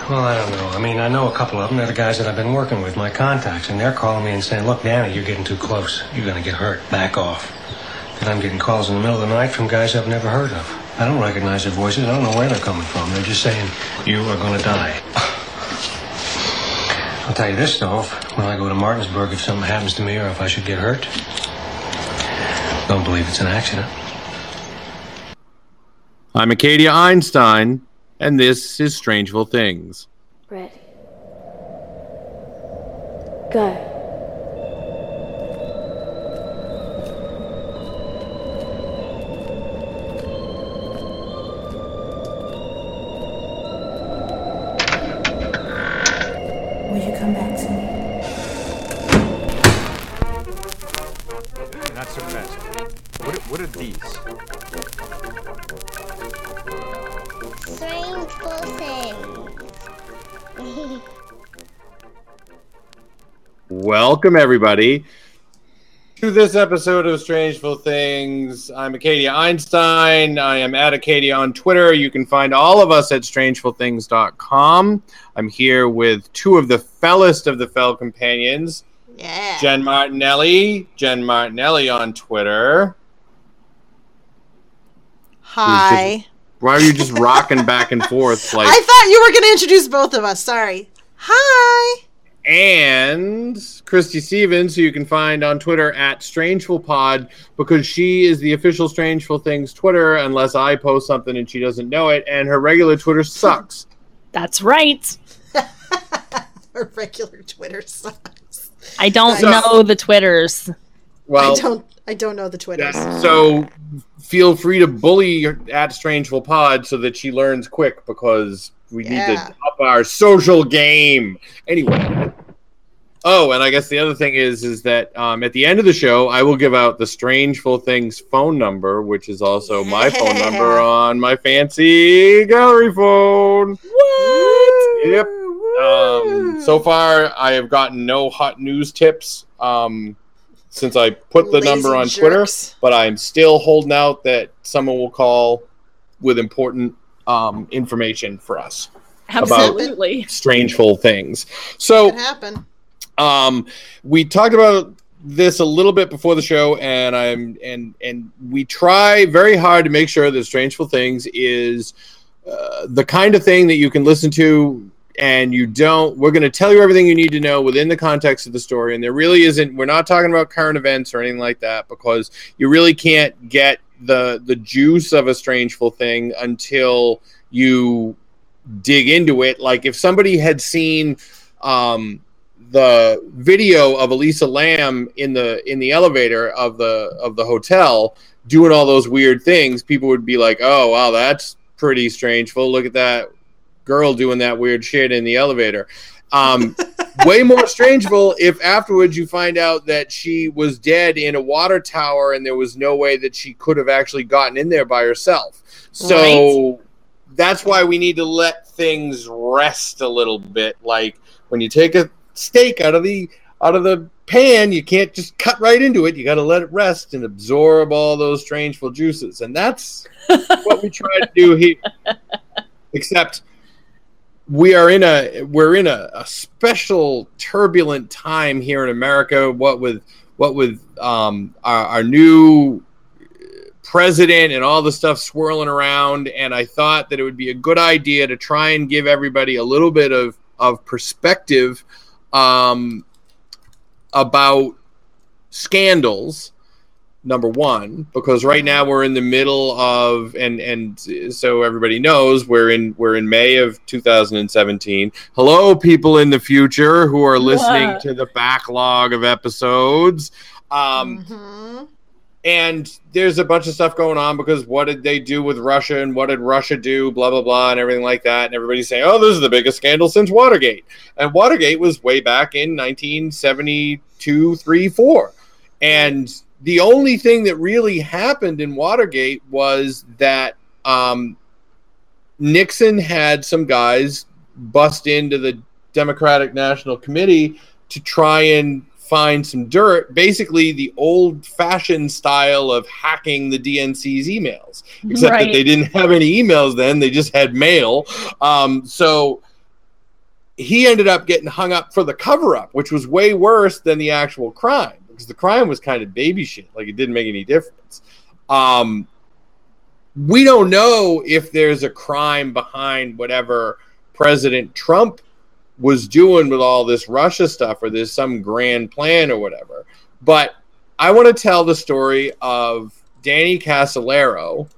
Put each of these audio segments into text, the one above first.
Well, I don't know. I mean, I know a couple of them. They're the guys that I've been working with, my contacts, and they're calling me and saying, look, Danny, you're getting too close. You're going to get hurt. Back off. And I'm getting calls in the middle of the night from guys I've never heard of. I don't recognize their voices. I don't know where they're coming from. They're just saying, you are going to die. I'll tell you this, though. When I go to Martinsburg, if something happens to me or if I should get hurt, don't believe it's an accident. I'm Acadia Einstein, and this is Strangeville Things. Ready. Go. Will you come back to me? Not so fast. What are these? Strangeful Things. Welcome, everybody, to this episode of Strangeville Things. I'm Acadia Einstein. I am at Acadia on Twitter. You can find all of us at strangefulthings.com. I'm here with two of the fellest of the fell companions. Yeah. Jen Martinelli on Twitter. Hi. Why are you just rocking back and forth? Like, I thought you were going to introduce both of us. Sorry. Hi. And Christy Stevens, who you can find on Twitter at StrangefulPod, because she is the official Strangeful Things Twitter, unless I post something and she doesn't know it, and her regular Twitter sucks. That's right. Her regular Twitter sucks. I don't know the Twitters. Well, I don't know the Twitters. So feel free to bully at StrangefulPod so that she learns quick, because we need to up our social game. Anyway. Oh, and I guess the other thing is that at the end of the show, I will give out the Strangeful Things phone number, which is also my phone number on my fancy gallery phone. What? Yep. So far, I have gotten no hot news tips since I put the number on Twitter, but I'm still holding out that someone will call with important information for us. Absolutely. About Strangeful Things. So, could happen. We talked about this a little bit before the show, and we try very hard to make sure that Strangeful Things is the kind of thing that you can listen to, and we're going to tell you everything you need to know within the context of the story. And there really isn't, we're not talking about current events or anything like that, because you really can't get the juice of a Strangeful Thing until you dig into it. Like if somebody had seen the video of Elisa Lam in the elevator of the hotel doing all those weird things, people would be like, oh wow, that's pretty strangeful. Look at that girl doing that weird shit in the elevator. Way more strangeful if afterwards you find out that she was dead in a water tower and there was no way that she could have actually gotten in there by herself. So that's why we need to let things rest a little bit. Like when you take a steak out of the pan, you can't just cut right into it. You got to let it rest and absorb all those strangeful juices. And that's what we try to do here. Except we're in a special turbulent time here in America. What with our new president and all the stuff swirling around, and I thought that it would be a good idea to try and give everybody a little bit of perspective about scandals. Number one, because right now we're in the middle of, and so everybody knows, we're in May of 2017. Hello, people in the future who are listening to the backlog of episodes. And there's a bunch of stuff going on because what did they do with Russia and what did Russia do, blah, blah, blah, and everything like that. And everybody's saying, oh, this is the biggest scandal since Watergate. And Watergate was way back in 1972, 3, 4. And the only thing that really happened in Watergate was that Nixon had some guys bust into the Democratic National Committee to try and find some dirt, basically the old-fashioned style of hacking the DNC's emails, except that they didn't have any emails then, they just had mail. So he ended up getting hung up for the cover-up, which was way worse than the actual crime, because the crime was kind of baby shit. Like, it didn't make any difference. We don't know if there's a crime behind whatever President Trump was doing with all this Russia stuff, or there's some grand plan or whatever. But I want to tell the story of Danny Casolaro,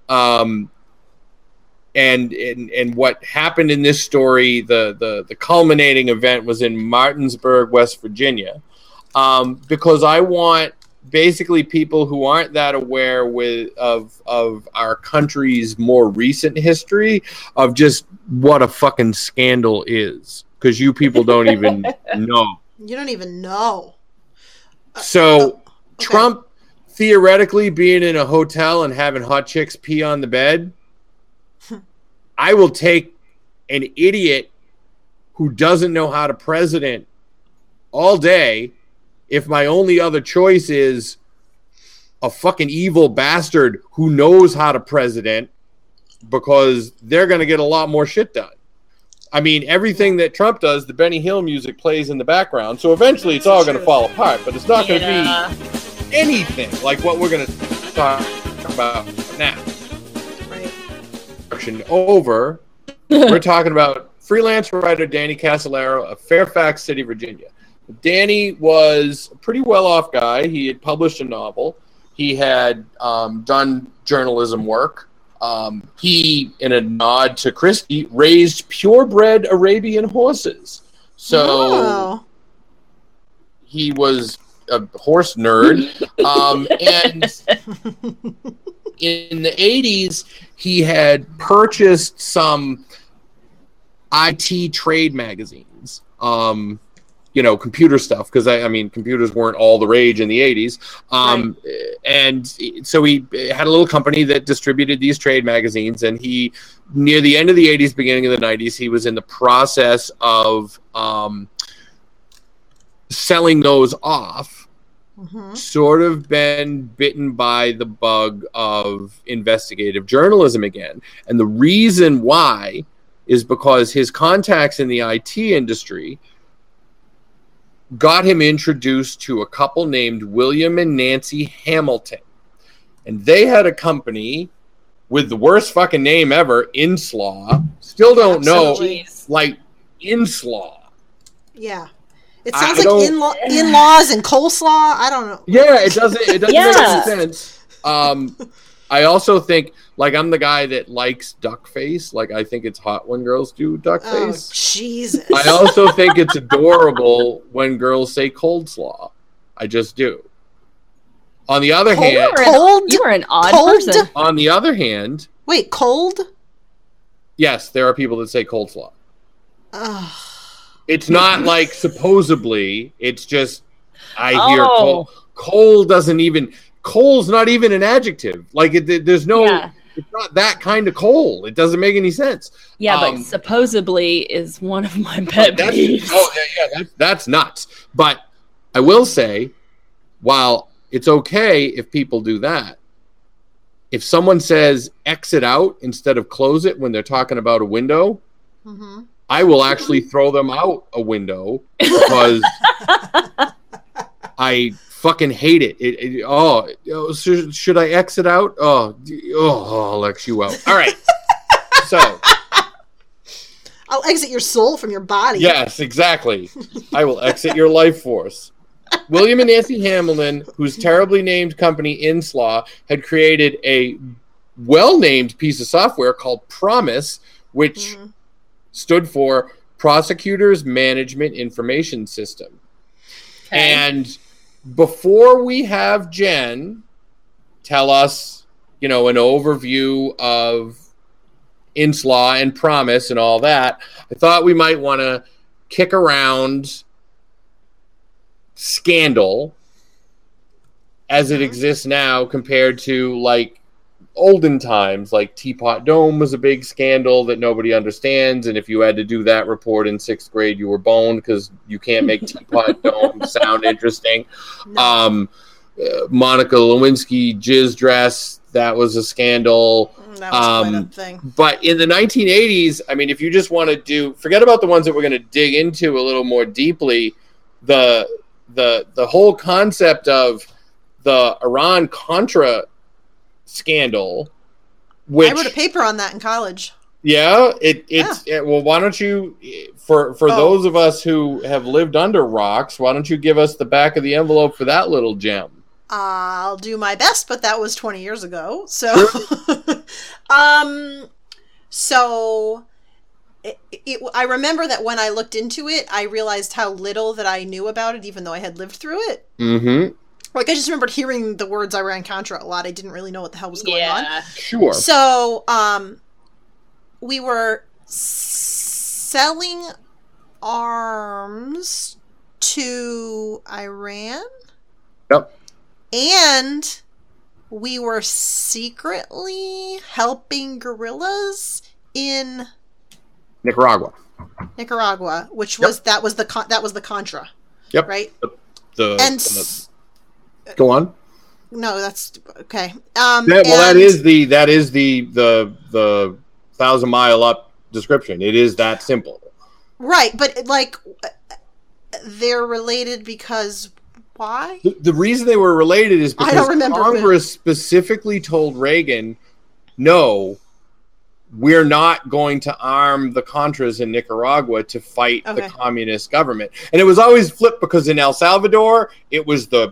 and what happened in this story. The culminating event was in Martinsburg, West Virginia, because I want basically people who aren't that aware of our country's more recent history of just what a fucking scandal is, because you people don't even know. You don't even know. So okay. Trump theoretically being in a hotel and having hot chicks pee on the bed, I will take an idiot who doesn't know how to president all day if my only other choice is a fucking evil bastard who knows how to president, because they're going to get a lot more shit done. I mean, everything that Trump does, the Benny Hill music plays in the background, so eventually it's all going to fall apart, but it's not going to be anything like what we're going to talk about now. Right. Over. We're talking about freelance writer Danny Casolaro of Fairfax City, Virginia. Danny was a pretty well-off guy. He had published a novel. He had done journalism work. He, in a nod to Christie, raised purebred Arabian horses. So he was a horse nerd. And in the 80s, he had purchased some IT trade magazines. Computer stuff, because I mean, computers weren't all the rage in the 80s. And so he had a little company that distributed these trade magazines, and he, near the end of the 80s, beginning of the 90s, he was in the process of selling those off, sort of been bitten by the bug of investigative journalism again. And the reason why is because his contacts in the IT industry got him introduced to a couple named William and Nancy Hamilton. And they had a company with the worst fucking name ever, Inslaw. Still don't know, like, Inslaw. Yeah. It sounds like in-laws and coleslaw. I don't know. Yeah, it doesn't make any sense. I also think, like, I'm the guy that likes duck face. Like, I think it's hot when girls do duck face. Oh, Jesus. I also think it's adorable when girls say cold slaw. I just do. On the other hand... You are an odd person. On the other hand... Wait, cold? Yes, there are people that say cold slaw. It's not like supposedly. It's just, I hear cold. Cold doesn't even... Coal's not even an adjective. Like, there's no... Yeah. It's not that kind of coal. It doesn't make any sense. Yeah, but supposedly is one of my pet peeves. That's nuts. But I will say, while it's okay if people do that, if someone says exit out instead of close it when they're talking about a window, I will actually throw them out a window, because I fucking hate it. Should I exit out? I'll X you out. All right. So I'll exit your soul from your body. Yes, exactly. I will exit your life force. William and Nancy Hamilton, whose terribly named company Inslaw had created a well-named piece of software called PROMIS, which stood for Prosecutors Management Information System. Okay. And before we have Jen tell us, an overview of Inslaw and PROMIS and all that, I thought we might want to kick around Scandal as it exists now compared to, like, olden times. Like, Teapot Dome was a big scandal that nobody understands, and if you had to do that report in 6th grade, you were boned because you can't make Teapot Dome sound interesting. Monica Lewinsky jizz dress That was a scandal. That was quite a thing. But in the 1980s, I mean, if you just want to forget about the ones that we're going to dig into a little more deeply, the whole concept of the Iran-Contra scandal, which I wrote a paper on that in college. Yeah, well, why don't you, for those of us who have lived under rocks, why don't you give us the back of the envelope for that little gem? I'll do my best, but that was 20 years ago. So, I remember that when I looked into it, I realized how little that I knew about it, even though I had lived through it. Mm-hmm. Like, I just remembered hearing the words Iran-Contra a lot. I didn't really know what the hell was going on. Sure. So, we were selling arms to Iran. Yep. And we were secretly helping guerrillas in Nicaragua, which was that was the Contra. Yep. Right. Go on. No, that's okay. That is the 1,000 mile up description. It is that simple. Right, but like they're related because. Why? The reason they were related is because Congress specifically told Reagan, no, we're not going to arm the Contras in Nicaragua to fight the communist government. And it was always flipped because in El Salvador, it was the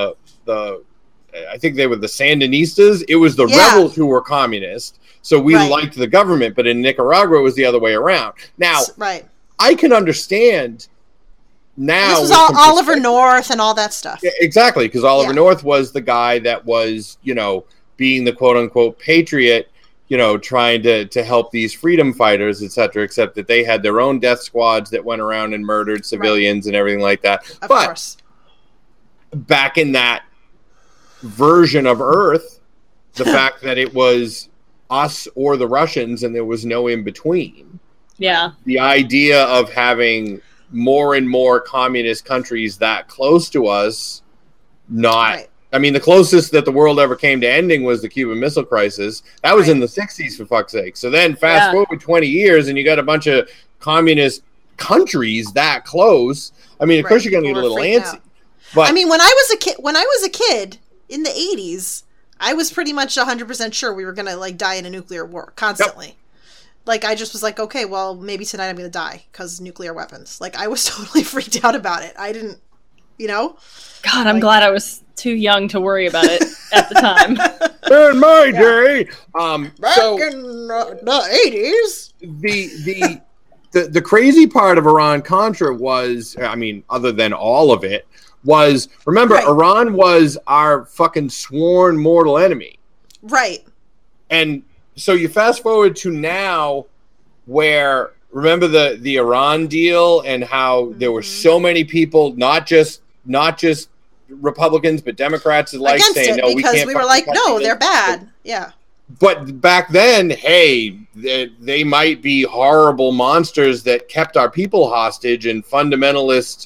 I think they were the Sandinistas. It was the rebels who were communist. So we liked the government, but in Nicaragua, it was the other way around. Now, I can understand. Now this was all Oliver North and all that stuff. Yeah, exactly, because Oliver North was the guy that was, being the quote unquote patriot, trying to help these freedom fighters, etc. Except that they had their own death squads that went around and murdered civilians and everything like that. Of course. Back in that version of Earth, the fact that it was us or the Russians and there was no in between. Yeah. The idea of having more and more communist countries that close to us, I mean, the closest that the world ever came to ending was the Cuban Missile Crisis. That was in the 60s, for fuck's sake. So then fast forward 20 years and you got a bunch of communist countries that close. I mean, of course you're going to get a little antsy. But I mean, when I was a kid in the 80s, I was pretty much 100% sure we were going to die in a nuclear war constantly. Yep. Like, I just was like, okay, well, maybe tonight I'm going to die because nuclear weapons. Like, I was totally freaked out about it. I didn't, God, I'm glad I was too young to worry about it at the time. In my day, back in the 80s, the crazy part of Iran-Contra was, I mean, other than all of it, was, remember, Iran was our fucking sworn mortal enemy. Right. And so you fast forward to now where, remember the Iran deal and how there were so many people, not just Republicans, but Democrats alike saying, no, we can't. Because we were like, no, they're bad. Yeah. But back then, hey, they might be horrible monsters that kept our people hostage and fundamentalist,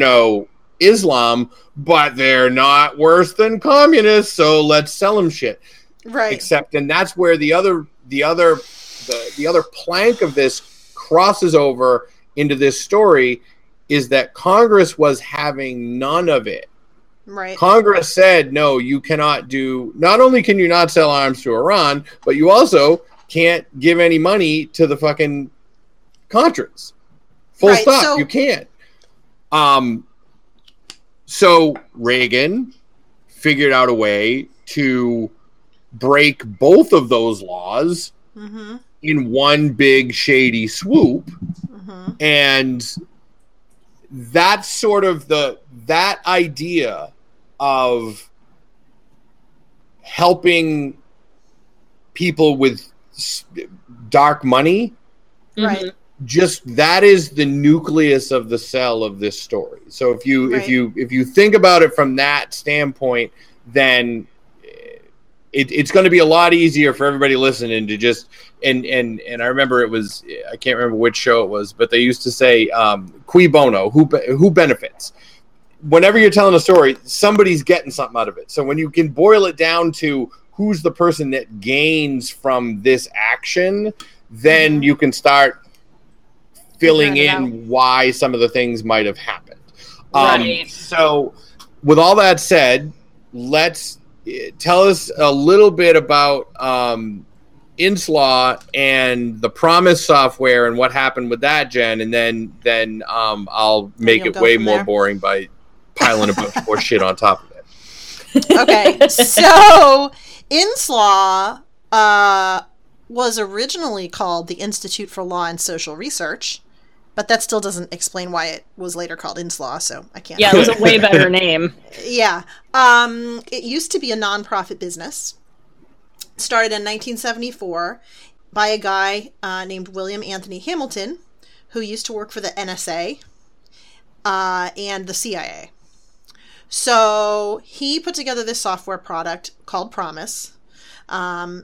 Islam, but they're not worse than communists, so let's sell them shit. Right. Except, and that's where the other plank of this crosses over into this story is that Congress was having none of it. Right. Congress said, no, you cannot not only can you not sell arms to Iran, but you also can't give any money to the fucking Contras. Full stop. So, you can't. So Reagan figured out a way to break both of those laws in one big shady swoop. And that's sort of that idea of helping people with dark money. Right. Just that is the nucleus of the cell of this story. So if you think about it from that standpoint, then it's going to be a lot easier for everybody listening to just and I remember it was, I can't remember which show it was, but they used to say cui bono, who benefits. Whenever you're telling a story, somebody's getting something out of it. So when you can boil it down to who's the person that gains from this action, then you can start filling Figuring it in why some of the things might have happened. Right. So with all that said, let's tell us a little bit about Inslaw and the Promise software and what happened with that, Jen, and then I'll make you'll it go way from more there. boring by piling a bunch more shit on top of it. Okay, so Inslaw was originally called the Institute for Law and Social Research, but that still doesn't explain why it was later called Inslaw, so I can't. Yeah, it was a way better name. Yeah. It used to be a nonprofit business. Started in 1974 by a guy named William Anthony Hamilton, who used to work for the NSA and the CIA. So he put together this software product called Promise. And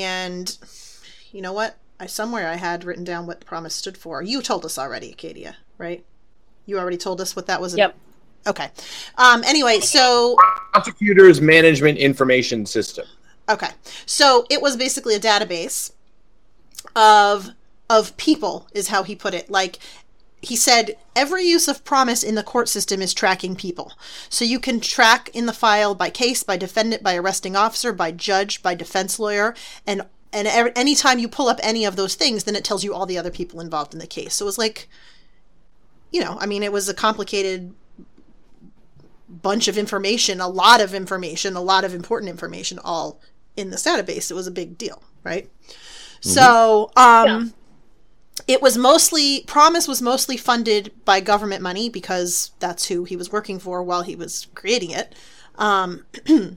you know what? Somewhere I had written down what Promise stood for. You told us already, Acadia, right? You already told us what that was. Yep. Okay. Anyway, so... Prosecutors Management Information System. Okay. So it was basically a database of people, is how he put it. Like, he said, every use of Promise in the court system is tracking people. So you can track in the file by case, by defendant, by arresting officer, by judge, by defense lawyer, and anytime you pull up any of those things, then it tells you all the other people involved in the case. So it was like, it was a complicated bunch of information, a lot of important information, all in this database. It was a big deal, right? Mm-hmm. So, it was Promise was mostly funded by government money because that's who he was working for while he was creating it. And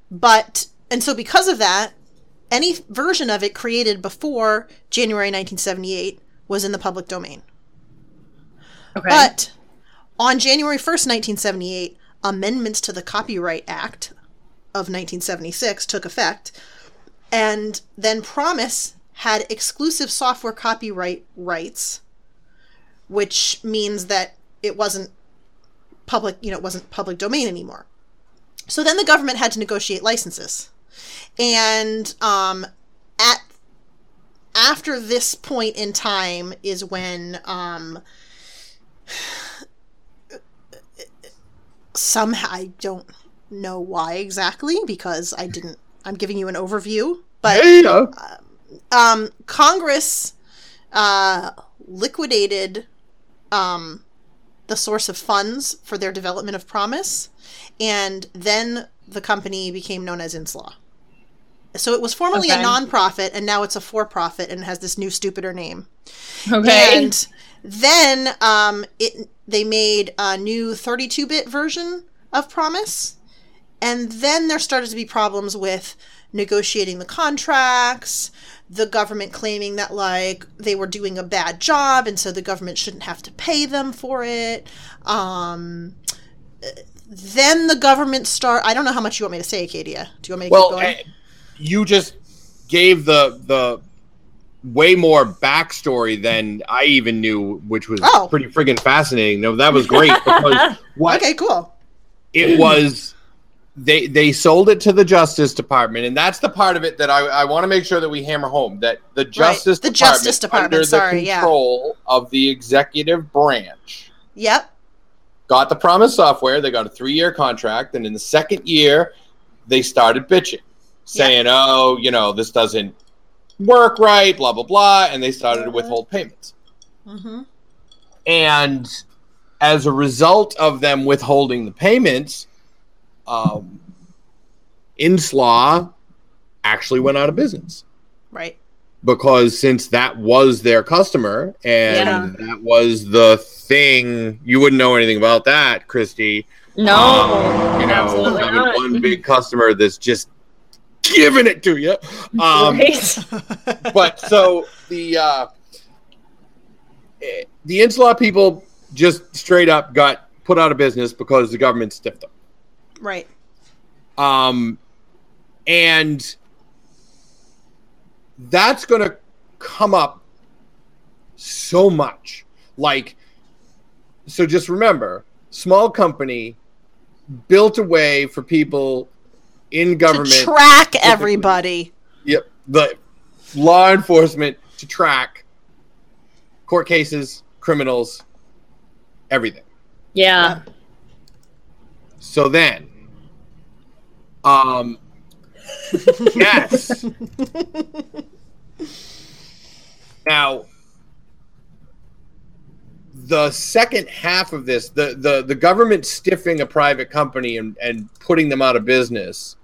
so because of that, any version of it created before January 1978 was in the public domain. Okay. But on January 1st, 1978, amendments to the Copyright Act of 1976 took effect, and then Promise had exclusive software copyright rights, which means that it wasn't public, it wasn't public domain anymore. So then the government had to negotiate licenses. And after this point in time is when somehow, I don't know why exactly, because I'm giving you an overview, but Congress liquidated the source of funds for their development of Promise, and then the company became known as Inslaw. So it was formerly a non-profit, and now it's a for-profit, and it has this new, stupider name. Okay. And then they made a new 32-bit version of Promise, and then there started to be problems with negotiating the contracts, the government claiming that, like, they were doing a bad job, and so the government shouldn't have to pay them for it. Then the government I don't know how much you want me to say, Acadia. Do you want me to keep going? You just gave the way more backstory than I even knew, which was pretty friggin' fascinating. No, that was great because Okay, cool. It was they sold it to the Justice Department, and that's the part of it that I want to make sure that we hammer home, that the Justice Department under the control of the executive branch. Yep. Got the Promise software. They got a 3-year contract, and in the second year, they started bitching, saying, this doesn't work right, blah, blah, blah, and they started to withhold payments. Mm-hmm. And as a result of them withholding the payments, Inslaw actually went out of business. Right. Because since that was their customer, and that was the thing, you wouldn't know anything about that, Christy. No, absolutely having not. one big customer that's just giving it to you. Right. But so the Inslaw people just straight up got put out of business because the government stiffed them. Right. And that's going to come up so much. So just remember, small company built a way for people in government to track everybody. Yep, the law enforcement to track court cases, criminals, everything. Yeah. So then, yes. Now, the second half of this, the government stiffing a private company and putting them out of business,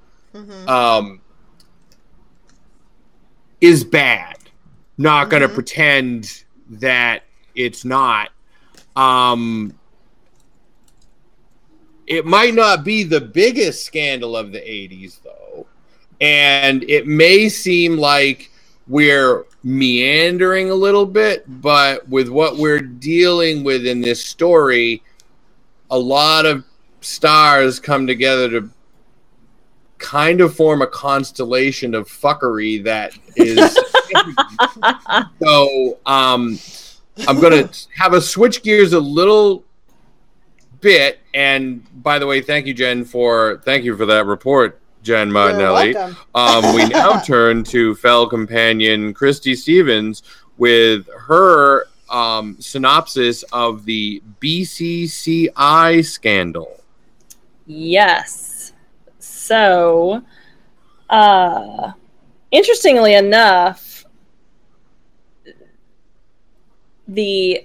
is bad. Not going to pretend that it's not. It might not be the biggest scandal of the 80s, though. And it may seem like we're meandering a little bit, but with what we're dealing with in this story, a lot of stars come together to kind of form a constellation of fuckery that is... So, I'm going to have a switch gears a little bit. And by the way, thank you for that report, Jen Martinelli. We now turn to fellow companion Christy Stevens with her synopsis of the BCCI scandal. Yes. So, interestingly enough, the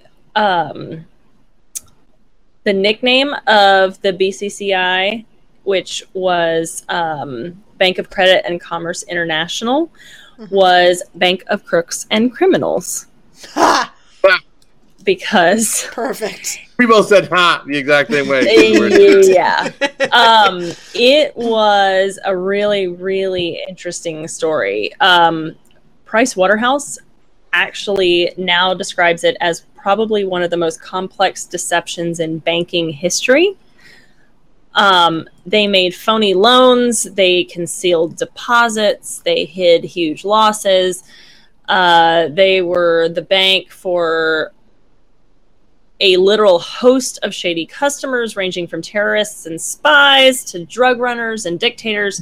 nickname of the BCCI, which was Bank of Credit and Commerce International, was Bank of Crooks and Criminals. Ha! Because Perfect. We both said "ha" the exact same way. Yeah. It was a really, really interesting story. Price Waterhouse actually now describes it as probably one of the most complex deceptions in banking history. They made phony loans, they concealed deposits, they hid huge losses. They were the bank for a literal host of shady customers, ranging from terrorists and spies to drug runners and dictators.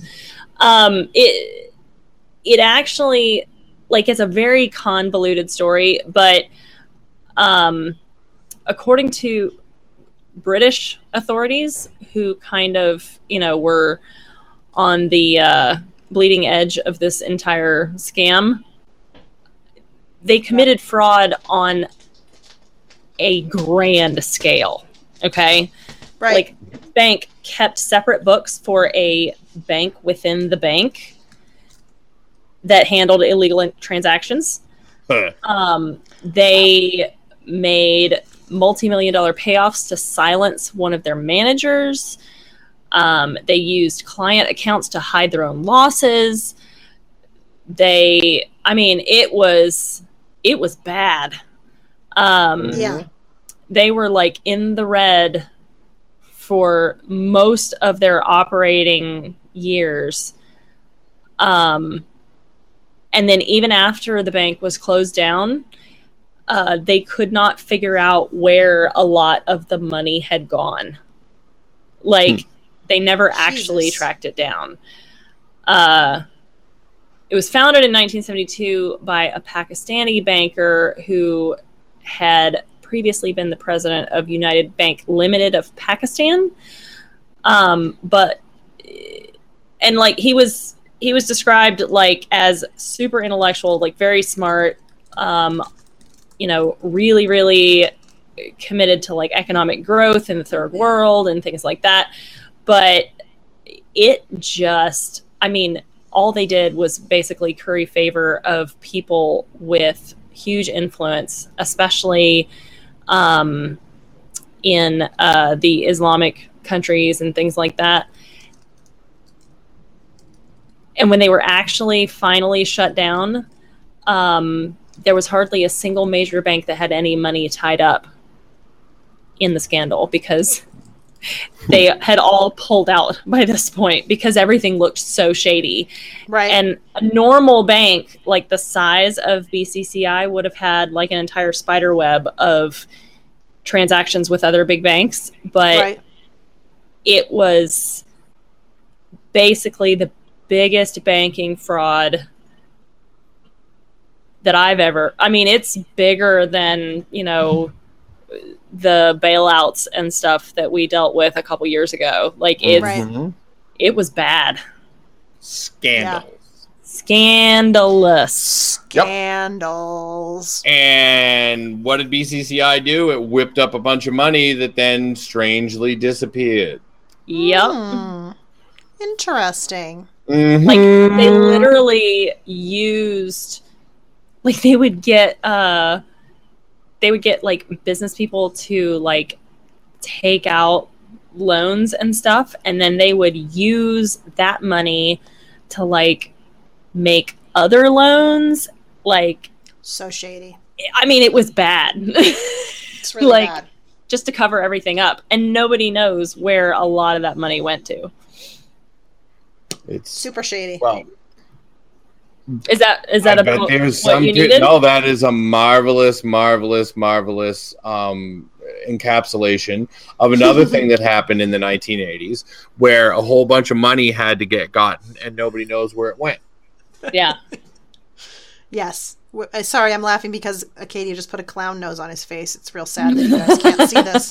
It actually, like, it's a very convoluted story, but according to British authorities, who kind of, were on the bleeding edge of this entire scam, they committed fraud on a grand scale. Okay. Right. Like, bank kept separate books for a bank within the bank that handled illegal transactions. They made multi-million-dollar payoffs to silence one of their managers. They used client accounts to hide their own losses. It was bad. Yeah. They were like in the red for most of their operating years. And then even after the bank was closed down, they could not figure out where a lot of the money had gone. Like, they never actually tracked it down. It was founded in 1972 by a Pakistani banker who had previously been the president of United Bank Limited of Pakistan. He was described like as super intellectual, like very smart, really, really committed to like economic growth in the third world and things like that. But it just, all they did was basically curry favor of people with huge influence, especially in the Islamic countries and things like that. And when they were actually finally shut down, there was hardly a single major bank that had any money tied up in the scandal, because they had all pulled out by this point because everything looked so shady. Right. And a normal bank like the size of BCCI would have had like an entire spider web of transactions with other big banks, but it was basically the biggest banking fraud that I've ever. I mean, it's bigger than, you know, the bailouts and stuff that we dealt with a couple years ago. Like it was bad. Scandal. Scandalous. Scandals. And what did BCCI do? It whipped up a bunch of money that then strangely disappeared. Yep. Interesting. Mm-hmm. Like they literally used, like they would get like business people to like take out loans and stuff, and then they would use that money to like make other loans. Like, So shady. I mean, it was bad. It's really like bad. just to cover everything up, and nobody knows where a lot of that money went to. It's Super shady. well. Is that I about bet there's what some you needed? no, that is a marvelous encapsulation of another thing that happened in the 1980s, where a whole bunch of money had to get gotten and nobody knows where it went. Yeah. Yes. Sorry, I'm laughing because Acadia just put a clown nose on his face. It's real sad that you guys can't see this.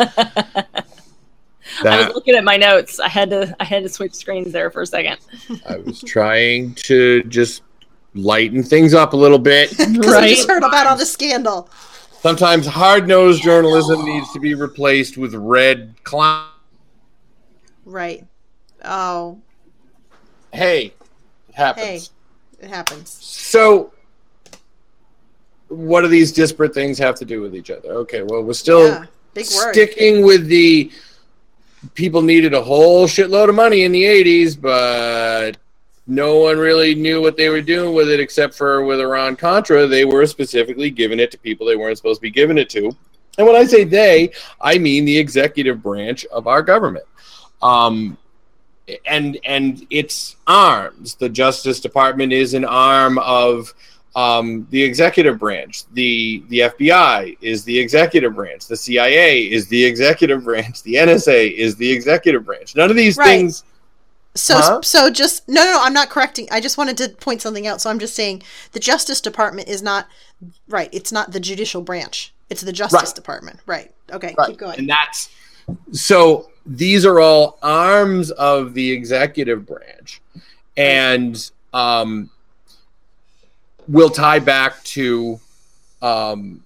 I was looking at my notes. I had to switch screens there for a second. I was trying to just lighten things up a little bit. Because I just heard about all the scandal. Sometimes hard-nosed journalism needs to be replaced with red clown. Right. Oh, Hey, it happens. hey. It happens. So, what do these disparate things have to do with each other? Okay, well, we're still Yeah, big word. sticking with the people needed a whole shitload of money in the 80s, but no one really knew what they were doing with it except for with Iran-Contra. They were specifically giving it to people they weren't supposed to be giving it to. And when I say they, I mean the executive branch of our government. And its arms. The Justice Department is an arm of the executive branch. The FBI is the executive branch. The CIA is the executive branch. The NSA is the executive branch. None of these things. So just no, I'm not correcting. I just wanted to point something out. So I'm just saying the Justice Department is not right. It's not the judicial branch. It's the Justice Department. Right. Okay. Right. Keep going. And that's so. These are all arms of the executive branch, and will tie back to an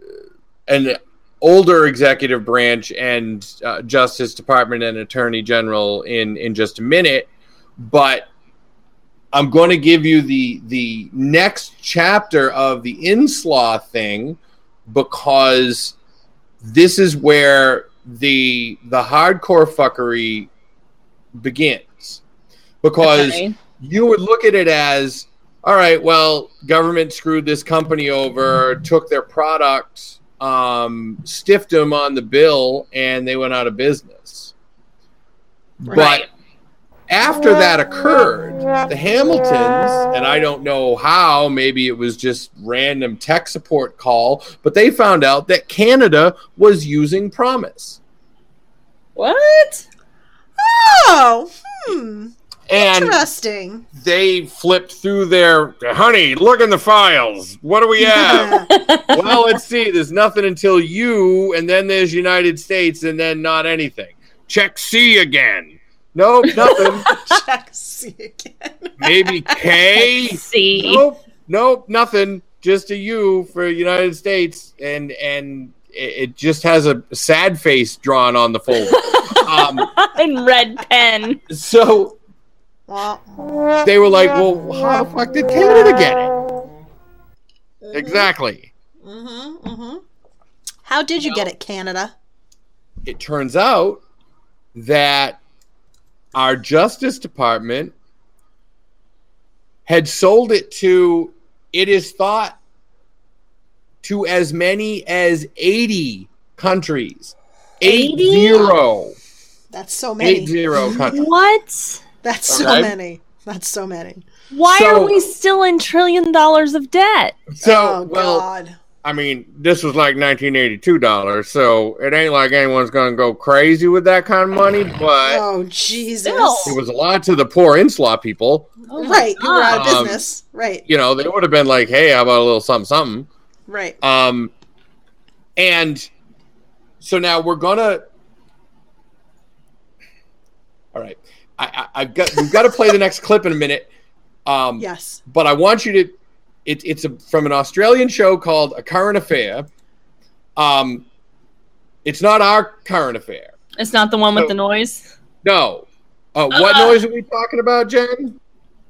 older executive branch and Justice Department and Attorney General in just a minute. But I'm going to give you the next chapter of the Inslaw thing, because this is where the hardcore fuckery begins, because you would look at it as, all right, well, government screwed this company over, took their product, stiffed them on the bill, and they went out of business. But after that occurred, the Hamiltons, and I don't know how, maybe it was just random tech support call, but they found out that Canada was using Promise. What? Oh, And interesting. they flipped through their, honey, look in the files. What do we have? Well, let's see. There's nothing until U, and then there's United States, and then not anything. Check C again. Nope, nothing. Check C again. Maybe K. C. Nope, nothing. Just a U for United States, and it just has a sad face drawn on the folder. In red pen. So they were like, well, how the fuck did Canada get it? Exactly. How did you get it, Canada? It turns out that our Justice Department had sold it to, it is thought, to as many as 80 countries. 80? That's so many. 80 countries. What? That's so many. That's so many. Why are we still in $1 trillion of debt? So, God. I mean, this was like $1982, so it ain't like anyone's going to go crazy with that kind of money, but Oh, Jesus. it was a lot to the poor Inslaw people. Oh my Right. Who were out of God. business. Right. You know, they would have been like, hey, how about a little something, something? Right. And so now we're going to... All right. We've got to play the next clip in a minute. Yes. But I want you to... It's from an Australian show called A Current Affair. It's not our current affair. It's not the one with the noise? No. What noise are we talking about, Jen?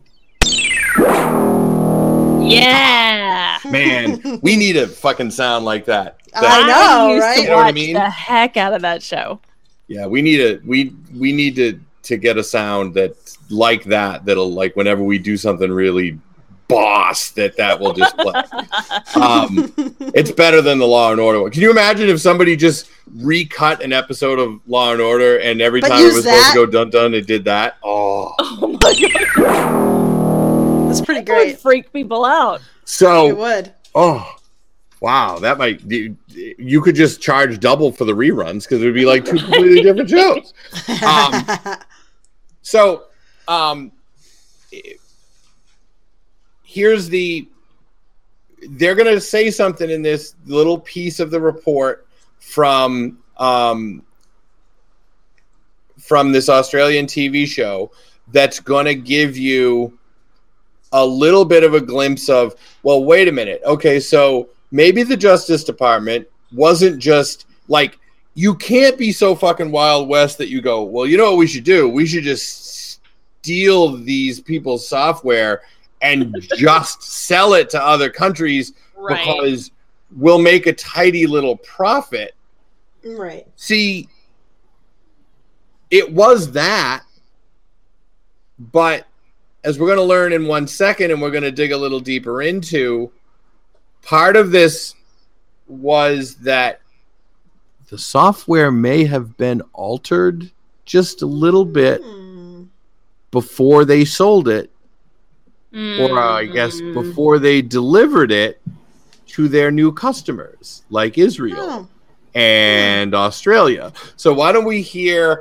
Yeah. Man, we need a fucking sound like that. I know, used right? to You know what I watch mean? the heck out of that show. Yeah, we need to get a sound that's like that. That'll, like, whenever we do something really boss, that will just play. It's better than the Law and Order one. Can you imagine if somebody just recut an episode of Law and Order and every But time it use was supposed that? to go dun dun, it did that? Oh, Oh my god. That's pretty That would great. freak people out. It so would. oh, wow, that might you could just charge double for the reruns because it would be like two completely different shows. Here's they're going to say something in this little piece of the report from this Australian TV show that's going to give you a little bit of a glimpse of, well, wait a minute. Okay, so maybe the Justice Department wasn't just like, you can't be so fucking Wild West that you go, well, you know what we should do? We should just steal these people's software and just sell it to other countries Right. because we'll make a tidy little profit. Right. See, it was that, but as we're going to learn in 1 second, and we're going to dig a little deeper into, part of this was that the software may have been altered just a little bit before they sold it, or I guess before they delivered it to their new customers, like Israel and Australia. So why don't we hear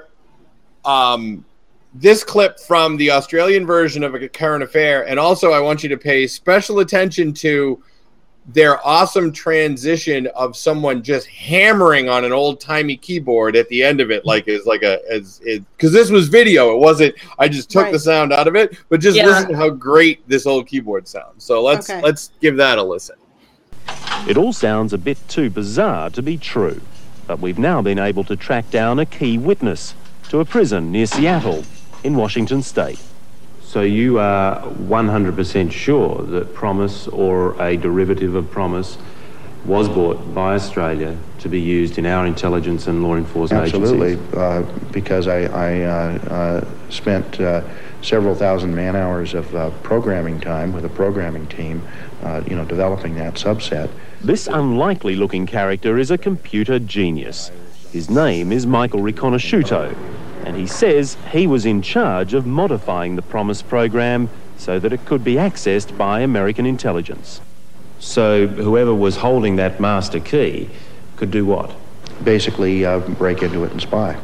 this clip from the Australian version of A Current Affair, and also I want you to pay special attention to their awesome transition of someone just hammering on an old-timey keyboard at the end of it, because this was video. It wasn't, I just took the sound out of it, but just listen to how great this old keyboard sounds. So let's give that a listen. It all sounds a bit too bizarre to be true, but we've now been able to track down a key witness to a prison near Seattle in Washington State. So you are 100% sure that Promise or a derivative of Promise was bought by Australia to be used in our intelligence and law enforcement agencies? Absolutely, because I spent several thousand man-hours of programming time with a programming team, developing that subset. This unlikely-looking character is a computer genius. His name is Michael Riconosciuto, and he says he was in charge of modifying the Promise program so that it could be accessed by American intelligence. So whoever was holding that master key could do what? Basically, break into it and spy.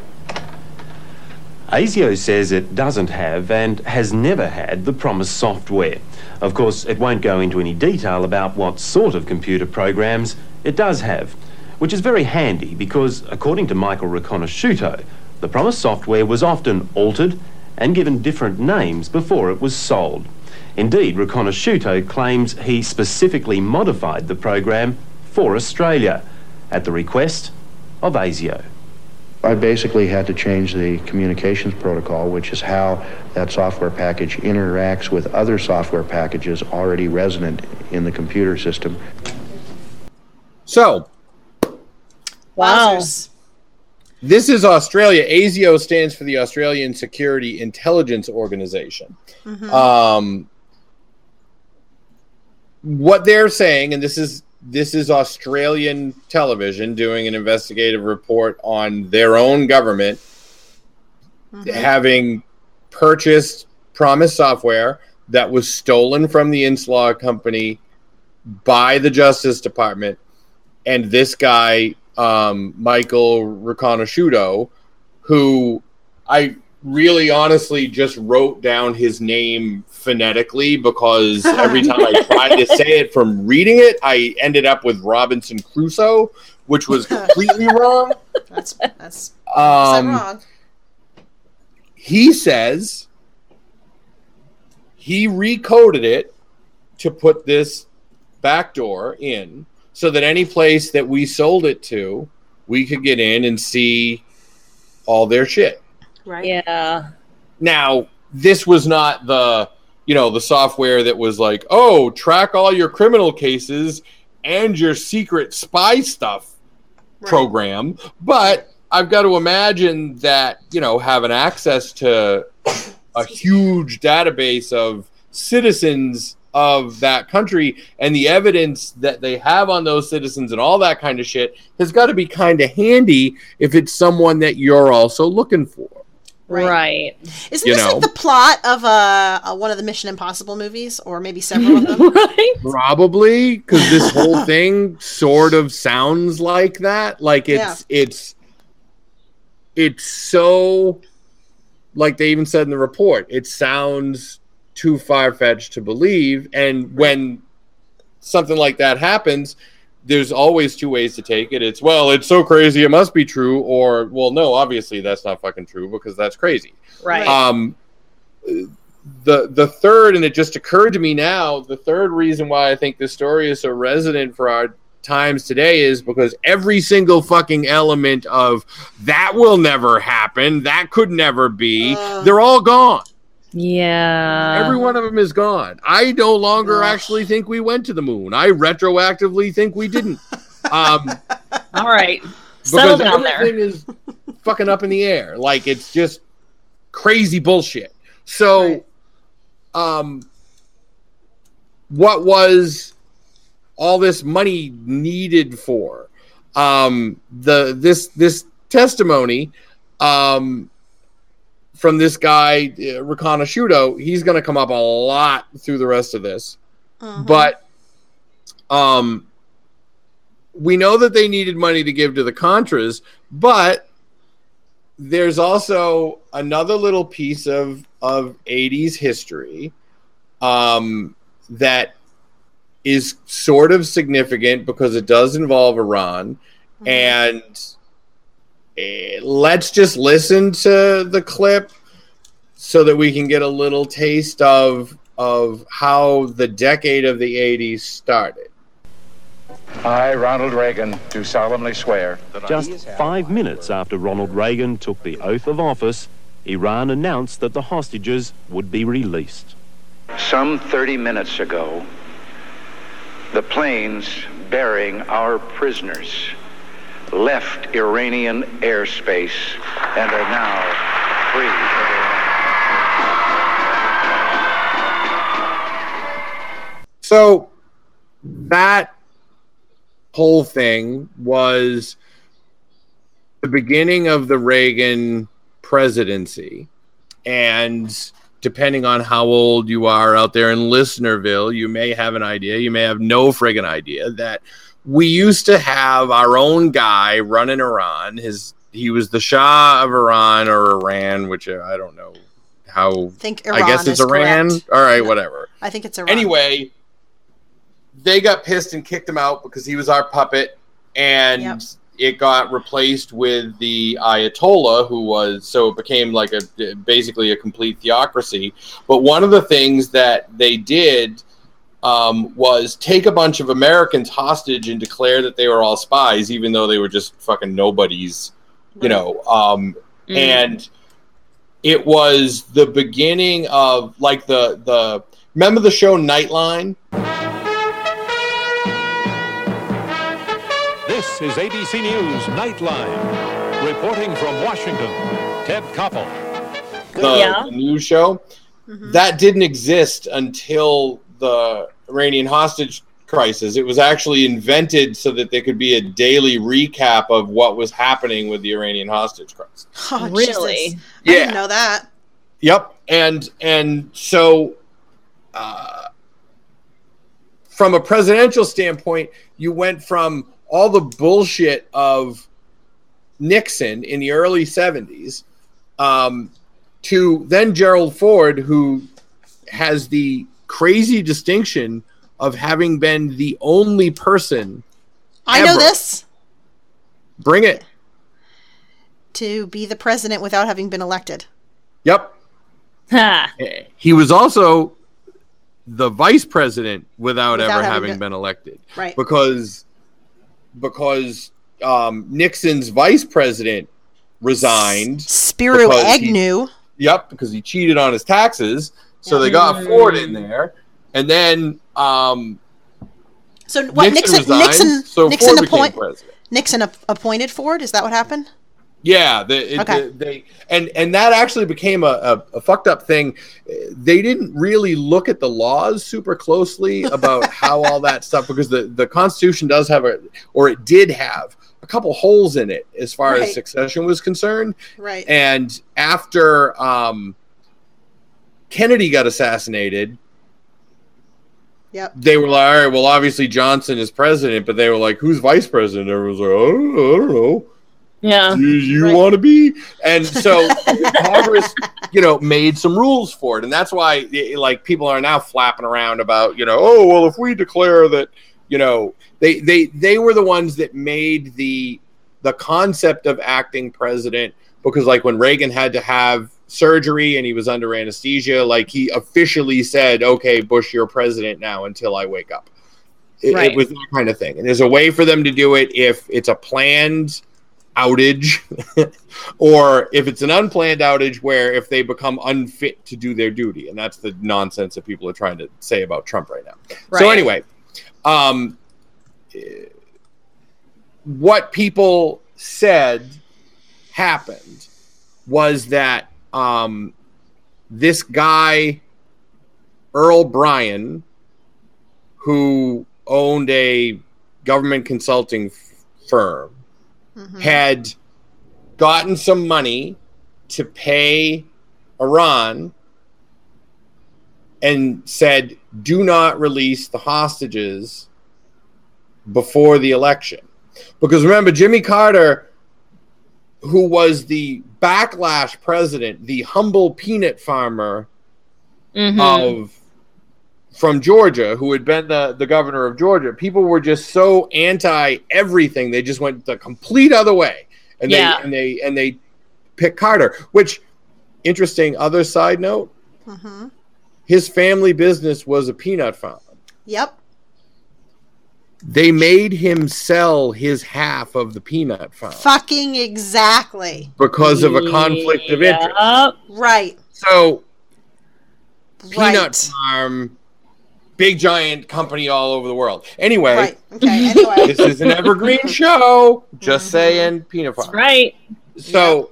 ASIO says it doesn't have and has never had the Promise software. Of course, it won't go into any detail about what sort of computer programs it does have, which is very handy because, according to Michael Riconosciuto, the Promise software was often altered and given different names before it was sold. Indeed, Riconosciuto claims he specifically modified the program for Australia at the request of ASIO. I basically had to change the communications protocol, which is how that software package interacts with other software packages already resident in the computer system. So, Wow. Wowzers. this is Australia. ASIO stands for the Australian Security Intelligence Organization. What they're saying, and this is Australian television doing an investigative report on their own government having purchased Promise software that was stolen from the Inslaw company by the Justice Department this guy, Michael Riconosciuto, who I really honestly just wrote down his name phonetically because every time I tried to say it from reading it, I ended up with Robinson Crusoe, which was completely wrong. That's wrong. He says he recoded it to put this backdoor in so that any place that we sold it to, we could get in and see all their shit. Right. Yeah. Now, this was not the software that was like, oh, track all your criminal cases and your secret spy stuff program. But I've got to imagine that, having access to a huge database of citizens of that country and the evidence that they have on those citizens and all that kind of shit has got to be kind of handy if it's someone that you're also looking for. Right. Isn't this like the plot of one of the Mission Impossible movies, or maybe several of them? Right. Probably, because this whole thing sort of sounds like that. Like it's so, like they even said in the report, it sounds too far-fetched to believe. And when something like that happens, there's always two ways to take it. It's, well, it's so crazy, it must be true. Or, well, no, obviously that's not fucking true because that's crazy. Right. The third, and it just occurred to me now, the third reason why I think this story is so resonant for our times today is because every single fucking element of that will never happen, that could never be, they're all gone. Yeah. Every one of them is gone. I no longer actually think we went to the moon. I retroactively think we didn't. All right. Settle down there. Everything is fucking up in the air. Like, it's just crazy bullshit. So, what was all this money needed for? This testimony, from this guy, Riconosciuto, he's going to come up a lot through the rest of this. But we know that they needed money to give to the Contras, but there's also another little piece of 80s history that is sort of significant because it does involve Iran. And let's just listen to the clip so that we can get a little taste of how the decade of the 80s started. I, Ronald Reagan, do solemnly swear that Just 5 minutes after Ronald Reagan took the oath of office, Iran announced that the hostages would be released. some 30 minutes ago, the planes bearing our prisoners left Iranian airspace and are now free of Iran. So that whole thing was the beginning of the Reagan presidency. And depending on how old you are out there in Listenerville, you may have an idea, you may have no friggin' idea, that we used to have our own guy running Iran. He was the Shah of Iran, or Iran, which I don't know how. I guess it's Iran. Correct. All right, whatever. I think it's Iran. Anyway, they got pissed and kicked him out because he was our puppet, and it got replaced with the Ayatollah, so it became like basically a complete theocracy. But one of the things that they did was take a bunch of Americans hostage and declare that they were all spies, even though they were just fucking nobodies, you know. And it was the beginning of like the remember the show Nightline? This is ABC News Nightline. Reporting from Washington, Ted Koppel. The news show. That didn't exist until the Iranian hostage crisis. It was actually invented so that there could be a daily recap of what was happening with the Iranian hostage crisis. Oh, really? Jesus. I didn't know that. Yep. And so from a presidential standpoint, you went from all the bullshit of Nixon in the early 70s to then Gerald Ford, who has the crazy distinction of having been the only person I know this. Bring it. To be the president without having been elected. Yep. He was also the vice president without ever having been elected. Right. Because Nixon's vice president resigned. Spiro Agnew. Because he cheated on his taxes. So they got Ford in there. And then so what Nixon appointed Ford? Is that what happened? Yeah, they that actually became a fucked up thing. They didn't really look at the laws super closely about how all that stuff, because the Constitution does have it did have a couple holes in it as far as succession was concerned. Right. And after Kennedy got assassinated, they were like, all right, well, obviously Johnson is president, but they were like, who's vice president? Everyone's like, I don't know. Yeah. You want to be? And so Congress, made some rules for it. And that's why, people are now flapping around about, oh, well, if we declare that, they were the ones that made the concept of acting president, because when Reagan had to have surgery and he was under anesthesia, he officially said, okay, Bush, you're president now until I wake up. It was that kind of thing. And there's a way for them to do it if it's a planned outage or if it's an unplanned outage where if they become unfit to do their duty. And that's the nonsense that people are trying to say about Trump right now. So anyway, what people said happened was that this guy, Earl Bryan, who owned a government consulting firm, had gotten some money to pay Iran and said, do not release the hostages before the election. Because remember, Jimmy Carter, who was the backlash president, the humble peanut farmer from Georgia, who had been the governor of Georgia, people were just so anti everything. They just went the complete other way. And they picked Carter, which, interesting other side note, his family business was a peanut farm. Yep. They made him sell his half of the peanut farm. Fucking exactly. Because of a conflict of interest. Right. So, peanut farm, big giant company all over the world. Anyway, this is an evergreen show. Just saying, peanut farm. That's right. So,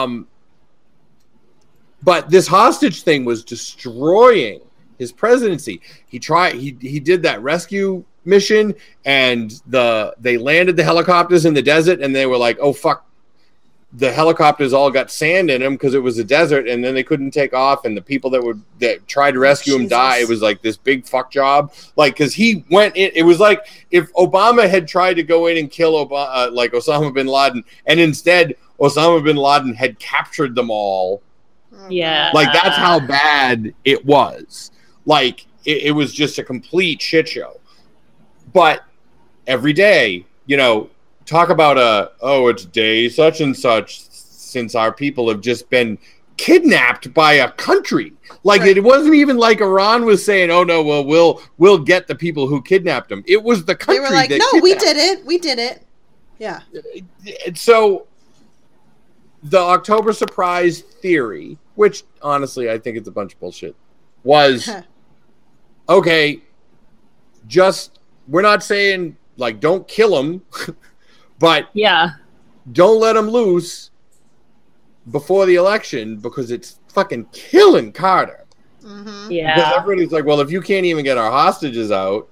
but this hostage thing was destroying his presidency. He did that rescue mission, and they landed the helicopters in the desert, and they were like, oh fuck, the helicopters all got sand in them because it was a desert, and then they couldn't take off, and the people that tried to rescue him die. It was like this big fuck job, because he went in. It was like if Obama had tried to go in and kill Osama bin Laden, and instead Osama bin Laden had captured them all. Yeah, that's how bad it was. It was just a complete shit show. But every day, talk about it's day such and such since our people have just been kidnapped by a country. It wasn't even like Iran was saying, oh no, well, we'll get the people who kidnapped them. It was the country. They were like, no, we did it. Yeah. So the October surprise theory, which honestly I think it's a bunch of bullshit, was okay, we're not saying don't kill them, but don't let them loose before the election because it's fucking killing Carter. Yeah, because everybody's like, well, if you can't even get our hostages out,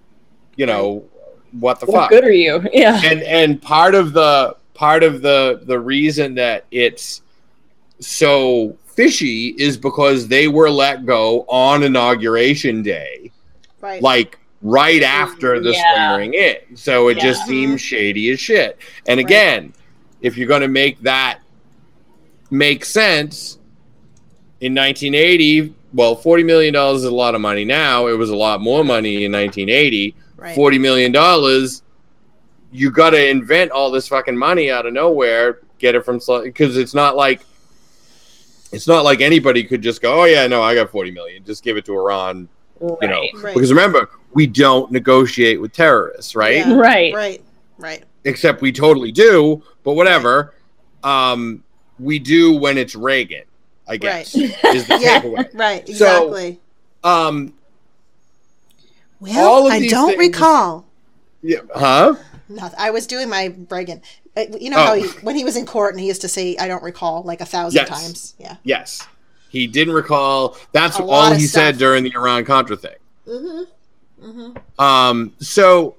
what the fuck? What good are you? Yeah, and part of the reason that it's so fishy is because they were let go on Inauguration Day, right? right after the swearing in. So it just seems shady as shit. And again, if you're going to make that make sense, in 1980, well, $40 million is a lot of money now. It was a lot more money in 1980. Right. $40 million, you got to invent all this fucking money out of nowhere, get it from, because it's not like anybody could just go, oh yeah, no, I got 40 million, just give it to Iran, you know. Right. Because remember, we don't negotiate with terrorists, right? Yeah. Right. Except we totally do, but whatever. We do when it's Reagan, I guess. Right. Is the takeaway. Right, exactly. So, well, I don't recall. Yeah, huh? Nothing. I was doing my Reagan. You know how when he was in court and he used to say, I don't recall, like 1,000 times. Yeah. Yes. He didn't recall. That's all he said during the Iran-Contra thing. So